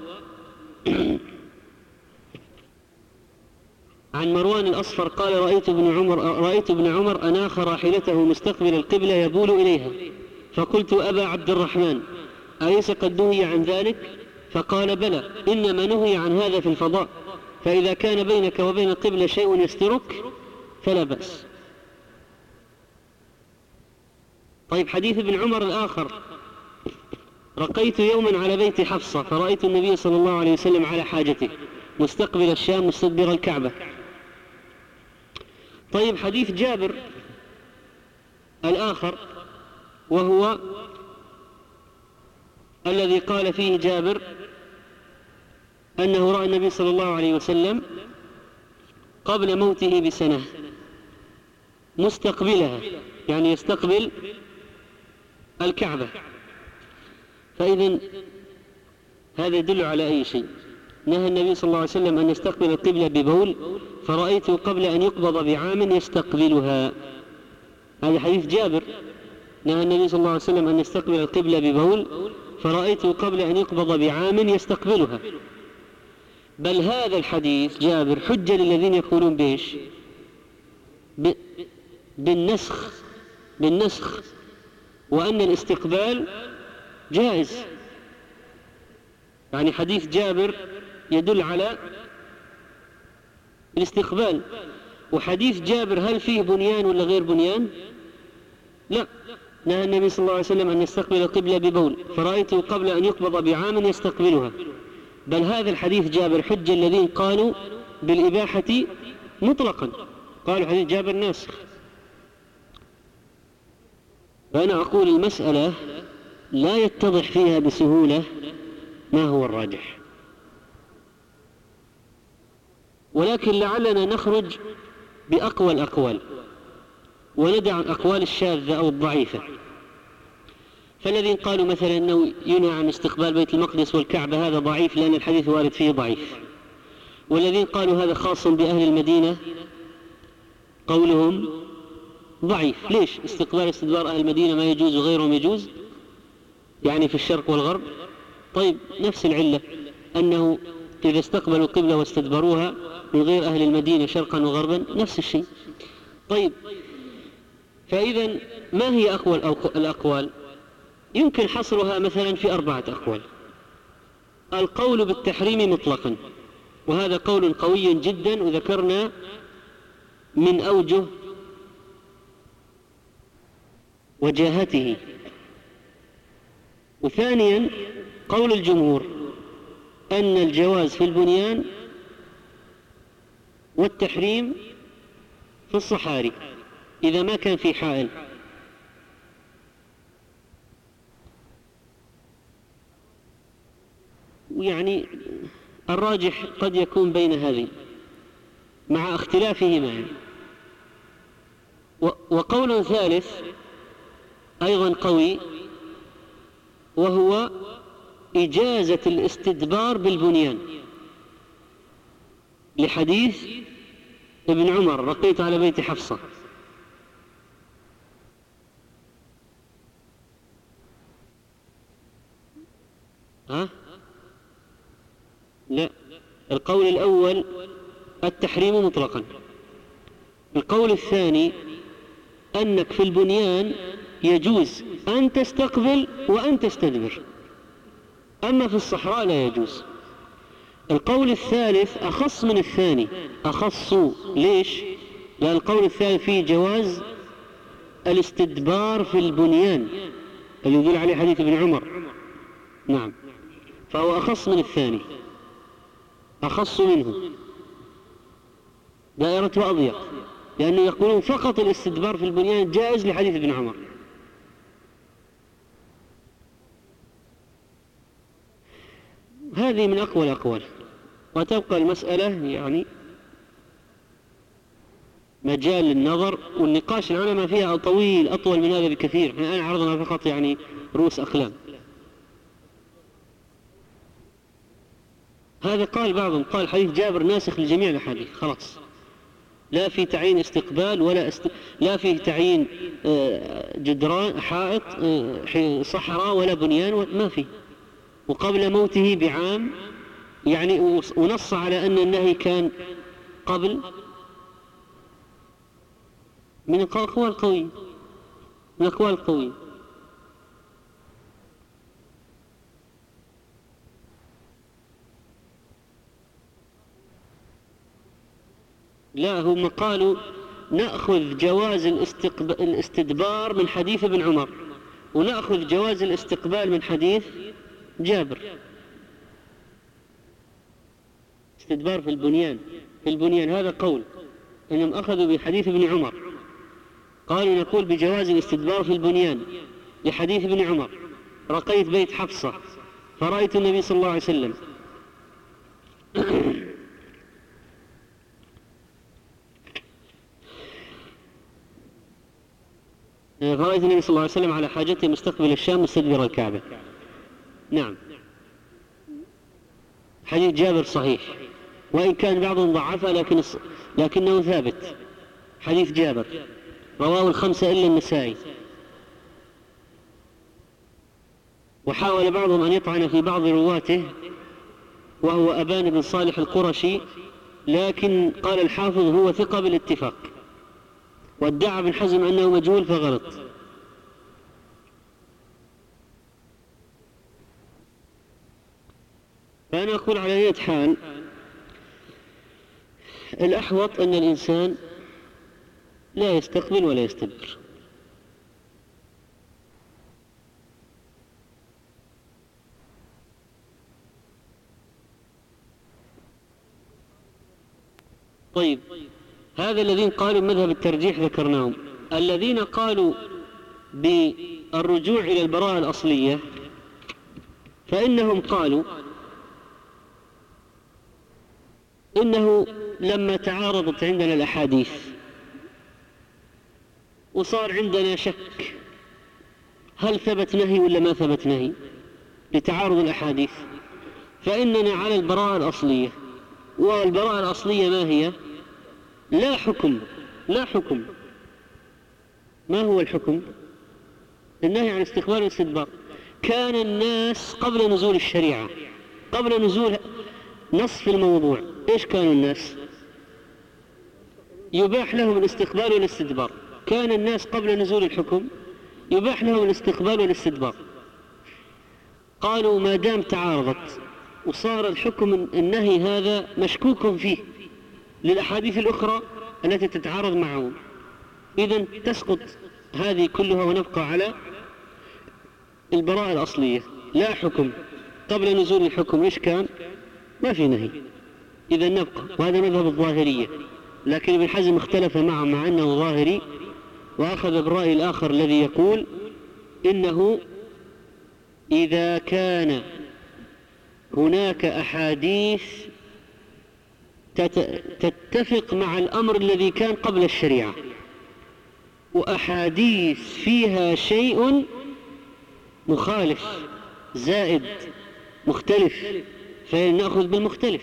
عن مروان الأصفر قال رأيت ابن عمر أناخ راحلته مستقبل القبلة يبول إليها، فقلت أبا عبد الرحمن أليس قد نهي عن ذلك؟ فقال بلى، إنما نهي عن هذا في الفضاء، فإذا كان بينك وبين القبلة شيء يسترك فلا بأس. طيب حديث ابن عمر الآخر رقيت يوما على بيت حفصة فرأيت النبي صلى الله عليه وسلم على حاجته مستقبل الشام مستدبر الكعبة. طيب حديث جابر الآخر وهو الذي قال فيه جابر أنه رأى النبي صلى الله عليه وسلم قبل موته بسنة مستقبلها، يعني يستقبل الكعبة. فإذن هذا يدل على أي شيء؟ نهى النبي صلى الله عليه وسلم أن يستقبل القبلة ببول، فرأيته قبل أن يقبض بعام يستقبلها. هذا حديث جابر، نهى النبي صلى الله عليه وسلم أن يستقبل القبلة ببول، فرأيته قبل أن يقبض بعام يستقبلها. بل هذا الحديث جابر حجة للذين يقولون بإيش؟ بالنسخ، وأن الاستقبال جائز. يعني حديث جابر يدل على الاستقبال، وحديث جابر هل فيه بنيان ولا غير بنيان؟ لا، نهى النبي صلى الله عليه وسلم أن يستقبل القبلة ببول، فرأيته قبل أن يقبض بعام يستقبلها. بل هذا الحديث جابر حجة الذين قالوا بالإباحة مطلقا، قالوا حديث جابر ناسخ. فأنا أقول المسألة لا يتضح فيها بسهولة ما هو الراجح، ولكن لعلنا نخرج بأقوى الأقوال وندع الأقوال الشاذة أو الضعيفة. فالذين قالوا مثلا أنه ينهى عن استقبال بيت المقدس والكعبة هذا ضعيف لأن الحديث وارد فيه ضعيف. والذين قالوا هذا خاص بأهل المدينة قولهم ضعيف. ليش؟ استدبار أهل المدينة ما يجوز وغيرهم يجوز، يعني في الشرق والغرب. طيب نفس العلة أنه إذا استقبلوا القبلة واستدبروها من غير أهل المدينة شرقا وغربا نفس الشيء. طيب فإذا ما هي أقوى الأقوال؟ يمكن حصرها مثلا في 4 أقوال. القول بالتحريم مطلقا، وهذا قول قوي جدا، وذكرنا من أوجه وجاهته. وثانيا قول الجمهور أن الجواز في البنيان والتحريم في الصحاري إذا ما كان في حائل. ويعني الراجح قد يكون بين هذين مع اختلافهما. وقول ثالث أيضا قوي، وهو إجازة الاستدبار بالبنيان لحديث ابن عمر رقيت على بيت حفصة. لا، القول الأول التحريم مطلقا. القول الثاني أنك في البنيان يجوز أن تستقبل وأن تستدبر، أما في الصحراء لا يجوز. القول الثالث أخص من الثاني، أخص. ليش؟ لأن القول الثالث فيه جواز الاستدبار في البنيان اللي يدل عليه حديث ابن عمر. نعم، فهو أخص من الثاني، أخص منه، دائرته أضيق، لأنه يقولون فقط الاستدبار في البنيان جائز لحديث ابن عمر. هذه من أقوى الأقوال، وتبقى المسألة يعني مجال للنظر والنقاش. العلماء فيها طويل، أطول من هذا بكثير. احنا الآن عرضنا فقط يعني رؤوس أقلام. هذا قال بعضهم، قال حديث جابر ناسخ لجميع الأحاديث، خلاص لا في تعيين استقبال لا في تعيين جدران حائط صحراء ولا بنيان، ما في. وقبل موته بعام يعني، ونص على أن النهي كان قبل، من الأقوال القوية، من الأقوال القوية. لا، هم قالوا نأخذ جواز الاستدبار من حديث ابن عمر، ونأخذ جواز الاستقبال من حديث جابر. استدبار في البنيان، في البنيان هذا قول، إنهم أخذوا بحديث ابن عمر، قالوا نقول بجواز الاستدبار في البنيان لحديث ابن عمر رقيت بيت حفصة فرأيت النبي صلى الله عليه وسلم فرأيت النبي صلى الله عليه وسلم على حاجته مستقبل الشام مستدبر الكعبة. نعم، حديث جابر صحيح، وإن كان بعضهم ضعفه لكنه ثابت. حديث جابر رواه الخمسة إلا النسائي. وحاول بعضهم أن يطعن في بعض رواته وهو أبان بن صالح القرشي، لكن قال الحافظ هو ثقة بالاتفاق، وادعى ابن حزم أنه مجهول فغلط. فأنا أقول على أي حال الأحوط أن الإنسان لا يستقبل ولا يستدبر. طيب، هذا الذين قالوا مذهب الترجيح ذكرناهم. الذين قالوا بالرجوع إلى البراءة الأصلية فإنهم قالوا إنه لما تعارضت عندنا الأحاديث وصار عندنا شك هل ثبت نهي ولا ما ثبت نهي لتعارض الأحاديث، فإننا على البراءة الأصلية. والبراءة الأصلية ما هي؟ لا حكم، لا حكم. ما هو الحكم؟ النهي عن استقبال والاستدبار. كان الناس قبل نزول الشريعة، قبل نزول نصف الموضوع، إيش كانوا الناس؟ يباح لهم الاستقبال والاستدبار. كان الناس قبل نزول الحكم يباح لهم الاستقبال والاستدبار. قالوا ما دام تعارضت وصار الحكم النهي هذا مشكوك فيه للأحاديث الأخرى التي تتعارض معه، إذن تسقط هذه كلها ونبقى على البراءة الأصلية. لا حكم قبل نزول الحكم، إيش كان؟ ما في نهي، إذن نبقى. وهذا مذهب الظاهرية، لكن ابن حزم اختلف معه مع أنه ظاهري، وأخذ بالرأي الآخر الذي يقول إنه إذا كان هناك أحاديث تتفق مع الأمر الذي كان قبل الشريعة، وأحاديث فيها شيء مخالف زائد مختلف فنأخذ بالمختلف.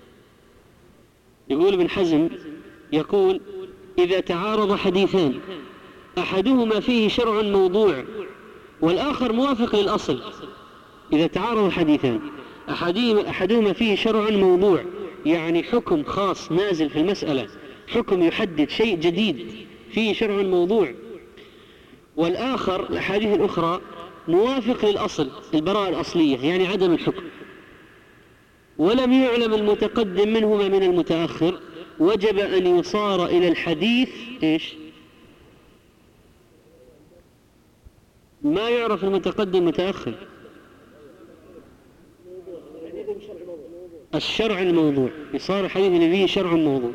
يقول ابن حزم يقول إذا تعارض حديثان أحدهما فيه شرع موضوع والآخر موافق للأصل، إذا تعارض حديثان أحدهما فيه شرع موضوع يعني حكم خاص نازل في المسألة، حكم يحدد شيء جديد فيه شرع موضوع، والآخر الأحاديث الأخرى موافق للأصل البراءة الأصلية يعني عدم الحكم، ولم يعلم المتقدم منهما من المتأخر، وجب أن يصار إلى الحديث إيش؟ ما يعرف المتقدم متأخر، الشرع الموضوع، يصار الحديث اللي فيه شرع موضوع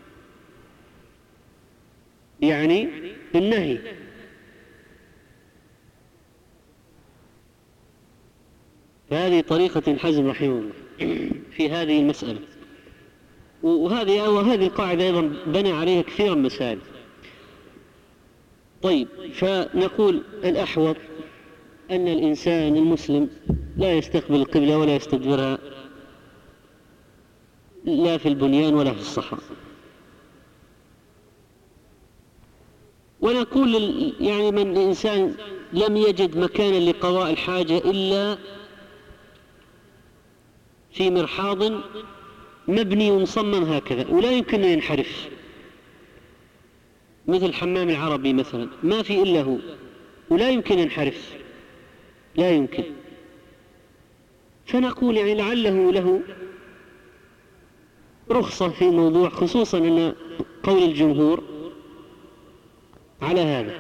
يعني النهي. فهذه طريقة ابن حزم رحمه الله في هذه المسألة، وهذه القاعدة أيضا بنى عليها كثيرا مسائل. طيب، فنقول الأحوط أن الإنسان المسلم لا يستقبل القبلة ولا يستدبرها لا في البنيان ولا في الصحراء. ونقول يعني من الإنسان لم يجد مكانا لقضاء الحاجة إلا في مرحاض مبني ومصمم هكذا ولا يمكن أن ينحرف، مثل الحمام العربي مثلا ما في إلا هو ولا يمكن ينحرف، لا يمكن. فنقول يعني لعله له رخصة في الموضوع، خصوصا أن قول الجمهور على هذا.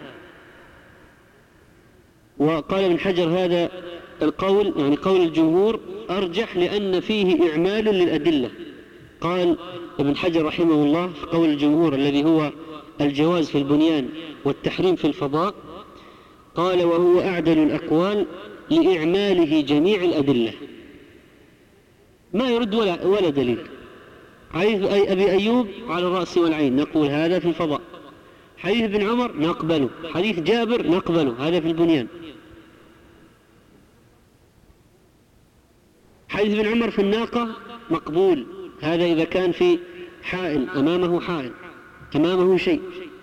وقال ابن حجر هذا القول يعني قول الجمهور أرجح لأن فيه إعمال للأدلة. قال ابن حجر رحمه الله في قول الجمهور الذي هو الجواز في البنيان والتحريم في الفضاء، قال وهو أعدل الأقوال لإعماله جميع الأدلة، ما يرد ولا دليل. حديث أبي أيوب على الرأس والعين نقول هذا في الفضاء، حديث ابن عمر نقبله، حديث جابر نقبله هذا في البنيان، حديث ابن عمر في الناقة مقبول هذا إذا كان في حائل أمامه شيء.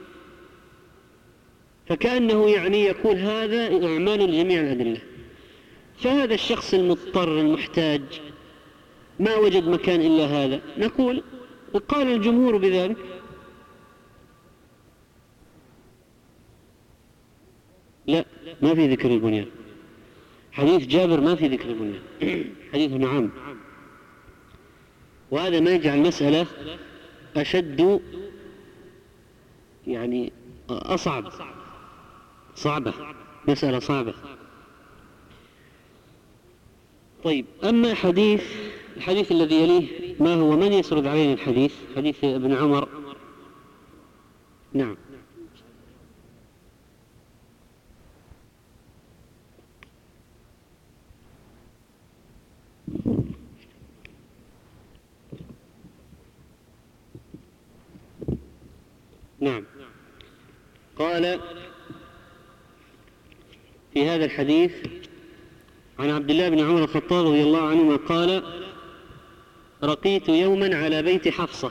فكأنه يعني يقول هذا إعمال لجميع الأدلة. فهذا الشخص المضطر المحتاج ما وجد مكان إلا هذا، نقول وقال الجمهور بذلك، لا ما في ذكر البنيان، حديث جابر ما في ذكر البنيان، حديث نعم. وهذا ما يجعل المسألة أشد يعني صعبة، مسألة صعبة. طيب، أما الحديث الذي يليه ما هو؟ من يسرد علينا الحديث؟ حديث ابن عمر. نعم. نعم. قال في هذا الحديث عن عبد الله بن عمر الخطاب رضي الله عنهما قال رقيت يوما على بيت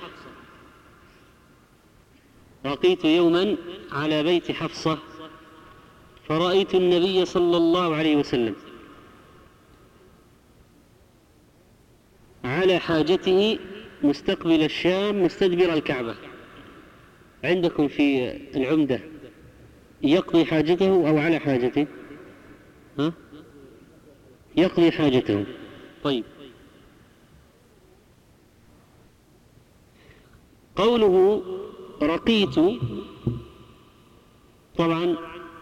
حفصة فرأيت النبي صلى الله عليه وسلم على حاجته مستقبل الشام مستدبر الكعبة. عندكم في العمدة يقضي حاجته أو على حاجته؟ يقضي حاجته. طيب، قوله رقيت طبعا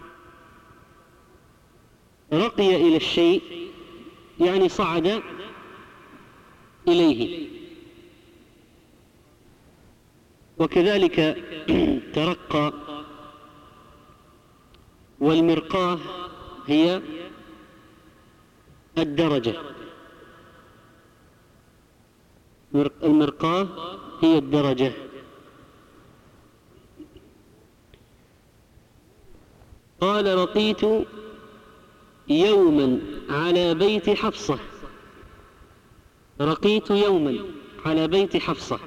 رقي إلى الشيء يعني صعد إليه، وكذلك ترقى. والمرقاة هي الدرجة، المرقاة هي الدرجة. قال رقيت يوما على بيت حفصة رقيت يوما على بيت حفصة،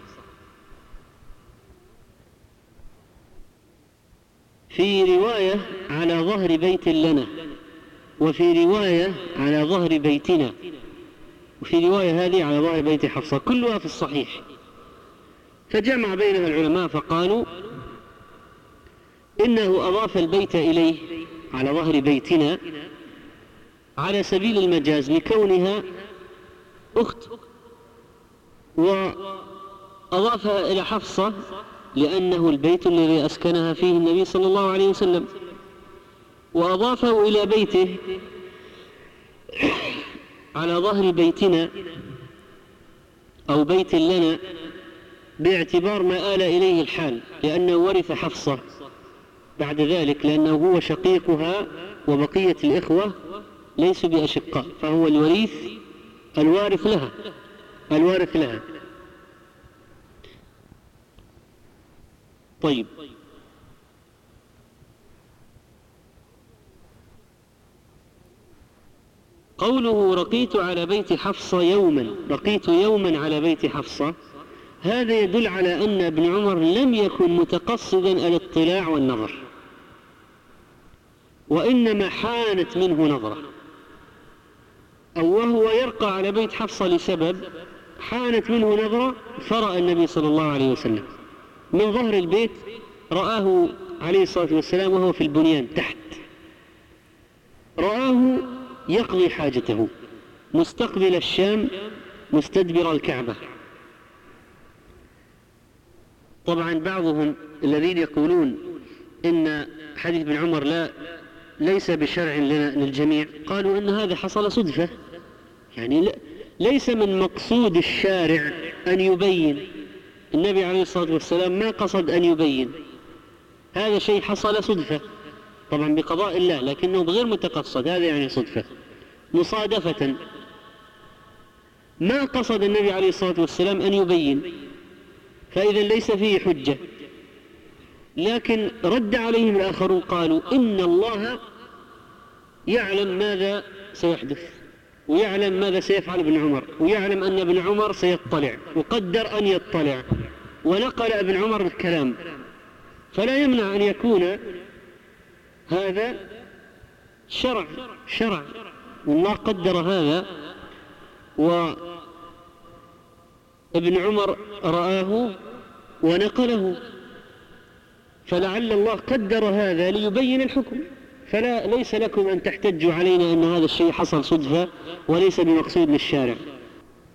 في رواية على ظهر بيت لنا، وفي رواية على ظهر بيتنا، وفي رواية هذه على ظهر بيت حفصة، كلها في الصحيح. فجمع بينها العلماء فقالوا إنه أضاف البيت إليه على ظهر بيتنا على سبيل المجاز لكونها أخت، وأضافها إلى حفصة لأنه البيت الذي أسكنها فيه النبي صلى الله عليه وسلم، وأضافه إلى بيته على ظهر بيتنا أو بيت لنا باعتبار ما آل إليه الحال، لأنه ورث حفصة بعد ذلك، لأنه هو شقيقها وبقية الإخوة ليسوا بأشقاء، فهو الوارث لها. طيب، قوله رقيت على بيت حفصة يوما، رقيت يوما على بيت حفصة، هذا يدل على أن ابن عمر لم يكن متقصدا الاطلاع والنظر، وإنما حانت منه نظرة، أو وهو يرقى على بيت حفصة لسبب، حانت منه نظرة فرأى النبي صلى الله عليه وسلم من ظهر البيت، رآه عليه الصلاة والسلام وهو في البنيان تحت، رآه يقضي حاجته مستقبل الشام مستدبر الكعبة. طبعا بعضهم الذين يقولون إن حديث ابن عمر ليس بشرع للجميع، قالوا إن هذا حصل صدفة، يعني ليس من مقصود الشارع أن يبين، النبي عليه الصلاة والسلام ما قصد أن يبين، هذا شيء حصل صدفة طبعا بقضاء الله، لكنه بغير متقصد، هذا يعني صدفة مصادفة، ما قصد النبي عليه الصلاة والسلام أن يبين، فإذا ليس فيه حجة. لكن رد عليهم الآخرون قالوا إن الله يعلم ماذا سيحدث، ويعلم ماذا سيفعل ابن عمر، ويعلم أن ابن عمر سيطلع، وقدر أن يطلع، ونقل ابن عمر الكلام، فلا يمنع أن يكون هذا شرع، والله قدر هذا، وابن عمر رآه ونقله، فلعل الله قدر هذا ليبين الحكم، ليس لكم أن تحتجوا علينا أن هذا الشيء حصل صدفة وليس بمقصود للشارع.